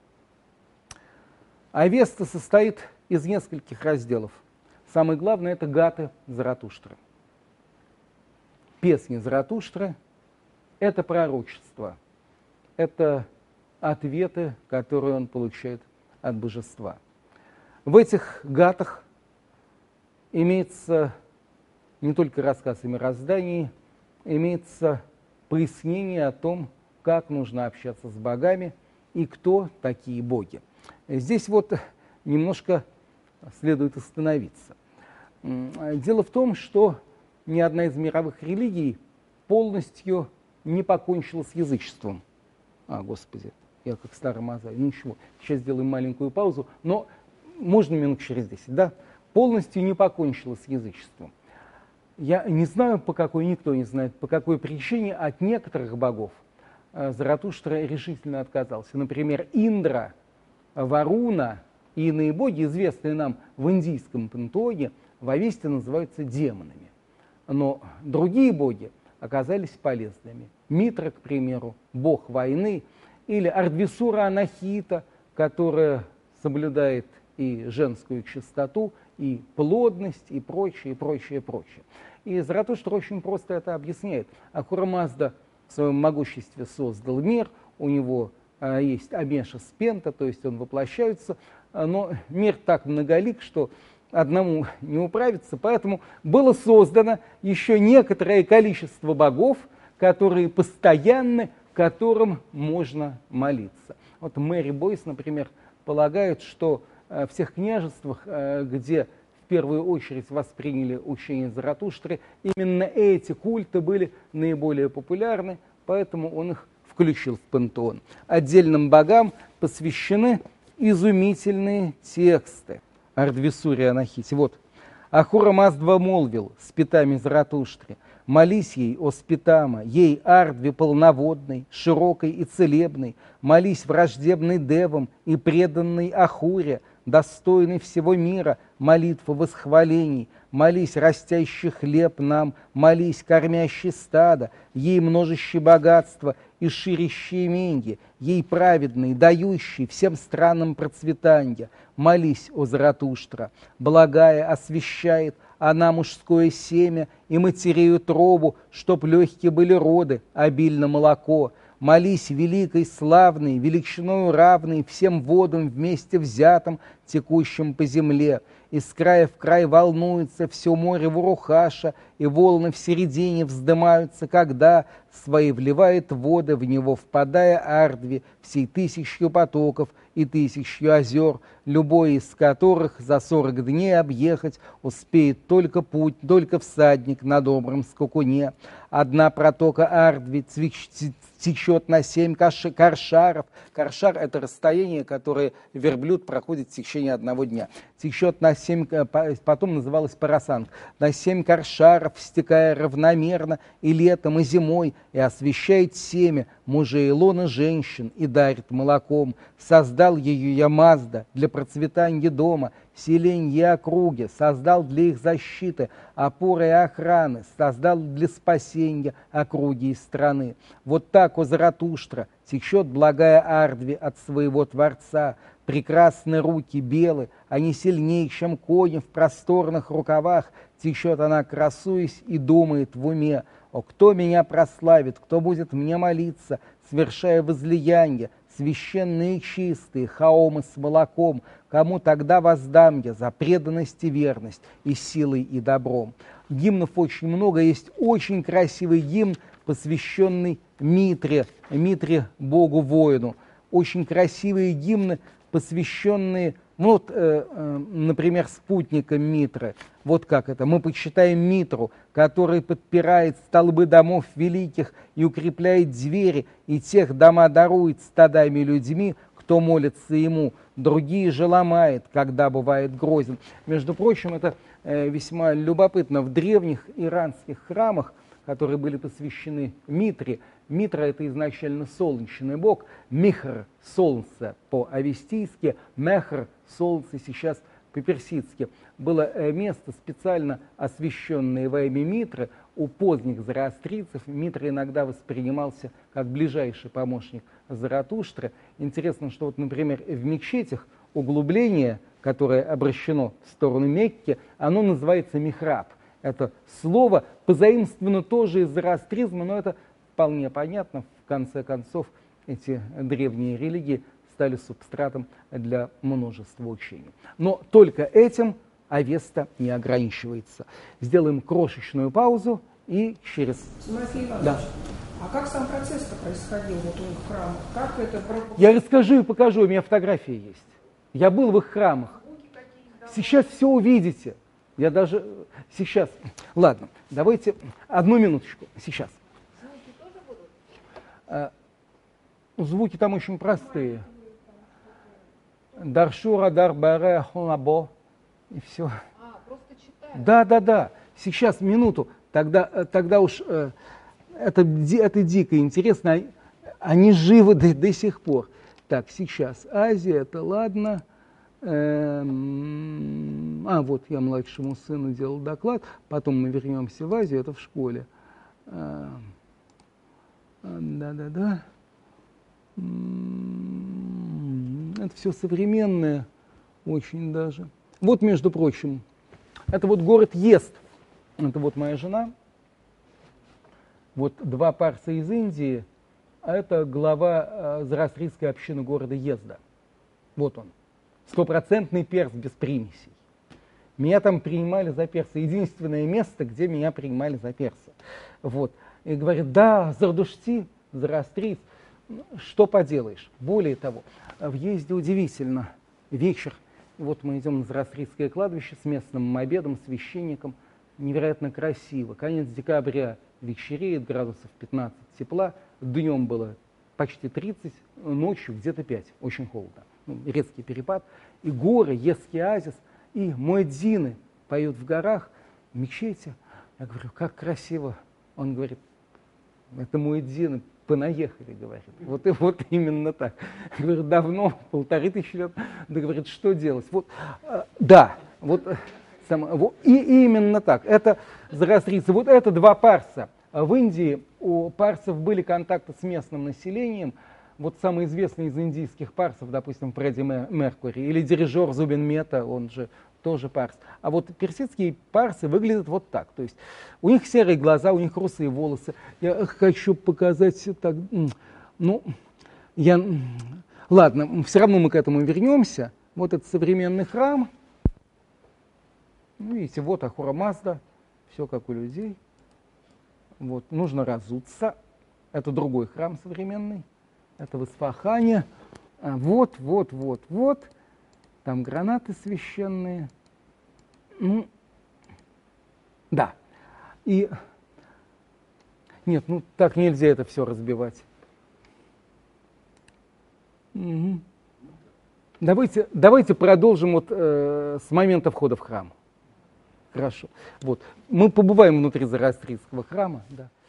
Авеста состоит из нескольких разделов. Самое главное – это гаты Заратуштры. Песни Заратуштры – это пророчество, это ответы, которые он получает от божества. В этих гатах имеется не только рассказ о мироздании, имеется пояснение о том, как нужно общаться с богами и кто такие боги. Здесь вот немножко следует остановиться. Дело в том, что ни одна из мировых религий полностью не покончила с язычеством. А, Господи, я как старый мозаик. Ну ничего, сейчас сделаем маленькую паузу, но можно минут через десять, да? Полностью не покончила с язычеством. Я не знаю, по какой, никто не знает, по какой причине от некоторых богов Заратуштра решительно отказался. Например, Индра, Варуна и иные боги, известные нам в индийском пантеоне, в Авесте называются демонами. Но другие боги оказались полезными. Митра, к примеру, бог войны, или Ардвисура Анахита, которая соблюдает и женскую чистоту, и плодность, и прочее, и прочее, и прочее. И Заратуштра очень просто это объясняет. Ахура Мазда в своем могуществе создал мир, у него а, есть Амеша Спента, то есть он воплощается, но мир так многолик, что одному не управиться, поэтому было создано еще некоторое количество богов, которые постоянны, которым можно молиться. Вот Мэри Бойс, например, полагает, что в всех княжествах, где в первую очередь восприняли учение Заратуштры, именно эти культы были наиболее популярны, поэтому он их включил в пантеон. Отдельным богам посвящены изумительные тексты. Ардвисури Анахити. Вот. Ахура Маздва молвил спитами Заратуштры: молись ей, о спитама, ей Ардви полноводной, широкой и целебной, молись враждебной девам и преданной Ахуре, достойный всего мира, молитва восхвалений, молись растящий хлеб нам, молись кормящий стадо, ей множащий богатство и ширящие именья, ей праведный, дающий всем странам процветанья, молись, о Заратуштра, благая освящает она мужское семя и матерею тробу, чтоб легкие были роды, обильно молоко. Молись, великой, славной, величиною равной всем водам вместе взятым, текущим по земле. Из края в край волнуется все море Вурухаша, и волны в середине вздымаются, когда свои вливает воды в него, впадая Ардви всей тысячью потоков и тысячью озер, любой из которых за сорок дней объехать успеет только путь, только всадник на добром скакуне. Одна протока Ардви течет на семь коршаров. Коршар — это расстояние, которое верблюд проходит в течение одного дня. Течет на семь, потом называлась Парасанг, на семь коршаров, стекая равномерно и летом, и зимой, и освещает семя мужей, лона женщин, и дарит молоком. Создал ее я Мазда для процветания дома, селенья и округи, создал для их защиты, опоры и охраны, создал для спасения округи и страны. Вот так, о Заратуштра, течет благая Ардви от своего Творца. Прекрасные руки белы, они сильнее, чем кони в просторных рукавах. Течет она, красуясь, и думает в уме: о, кто меня прославит, кто будет мне молиться, совершая возлияние, священные и чистые, хаомы с молоком, кому тогда воздам я за преданность и верность, и силой, и добром. Гимнов очень много, есть очень красивый гимн, посвященный Митре, Митре богу-воину. Очень красивые гимны, посвященные, ну вот, э, э, например, спутникам Митры. Вот как это. Мы почитаем Митру, который подпирает столбы домов великих и укрепляет двери, и тех дома дарует стадами людьми, кто молится ему, другие же ломает, когда бывает грозен. Между прочим, это э, весьма любопытно. В древних иранских храмах, которые были посвящены Митре, Митра — это изначально солнечный бог, Михр — солнце по-авестийски, Мехр — солнце сейчас по-персидски. Было место, специально освященное во имя Митры. У поздних зороастрийцев Митра иногда воспринимался как ближайший помощник Заратуштры. Интересно, что, вот, например, в мечетях углубление, которое обращено в сторону Мекки, оно называется михраб. Это слово позаимствовано тоже из зороастризма, но это вполне понятно. В конце концов, эти древние религии стали субстратом для множества учений. Но только этим Авеста не ограничивается. Сделаем крошечную паузу и через... Тимофей Иванович, да. А как сам процесс-то происходил вот у них в храмах? Как это... Я расскажу и покажу, у меня фотографии есть. Я был в их храмах. Сейчас все увидите. Я даже сейчас... Ладно, давайте одну минуточку. Сейчас. Звуки тоже будут? Звуки там очень простые. Даршура, дарбаре, хунабо. И все. А, просто читать. Да, да, да. Сейчас, минуту. Тогда, тогда уж э, это, это дико интересно. Они живы до, до сих пор. Так, сейчас. Азия, это ладно. Эм, а, вот я младшему сыну делал доклад. Потом мы вернемся в Азию, это в школе. Э, да, да, да. Это все современное, очень даже. Вот, между прочим, это вот город Езд. Это вот моя жена. Вот два парса из Индии, а это глава э, зороастрийской общины города Езда. Вот он. Стопроцентный перс без примесей. Меня там принимали за перса. Единственное место, где меня принимали за перса. Вот. И говорят, да, Зардушти, зороастрийц, что поделаешь. Более того, в Езде удивительно. Вечер. Вот мы идем на зороастрийское кладбище с местным обедом, священником. Невероятно красиво. Конец декабря вечереет, градусов пятнадцать тепла. Днем было почти тридцать, ночью где-то пять. Очень холодно. Ну, резкий перепад. И горы, Езский оазис, и муэдзины поют в горах, в мечети. Я говорю, как красиво. Он говорит, это муэдзины, понаехали, говорит. Вот, и, вот именно так. Я говорю, давно, полторы тысячи лет. Да, говорит, что делать? Вот, э, да, вот, сам, вот, и именно так. Это зороастрийцы. Вот это два парса. В Индии у парсов были контакты с местным населением. Вот самый известный из индийских парсов, допустим, Фредди Меркури, или дирижер Зубин Мета, он же тоже парс. А вот персидские парсы выглядят вот так. То есть у них серые глаза, у них русые волосы. Я хочу показать так, ну, я, ладно, все равно мы к этому вернемся. Вот это современный храм. Ну, видите, вот Ахура Мазда, все как у людей. Вот, нужно разуться. Это другой храм современный. Это в Исфахане. А вот, вот, вот, вот. Там гранаты священные. Ну, да. И нет, ну так нельзя это все разбивать. Угу. Давайте, давайте продолжим вот, э, с момента входа в храм. Хорошо. Вот. Мы побываем внутри зороастрийского храма. Да.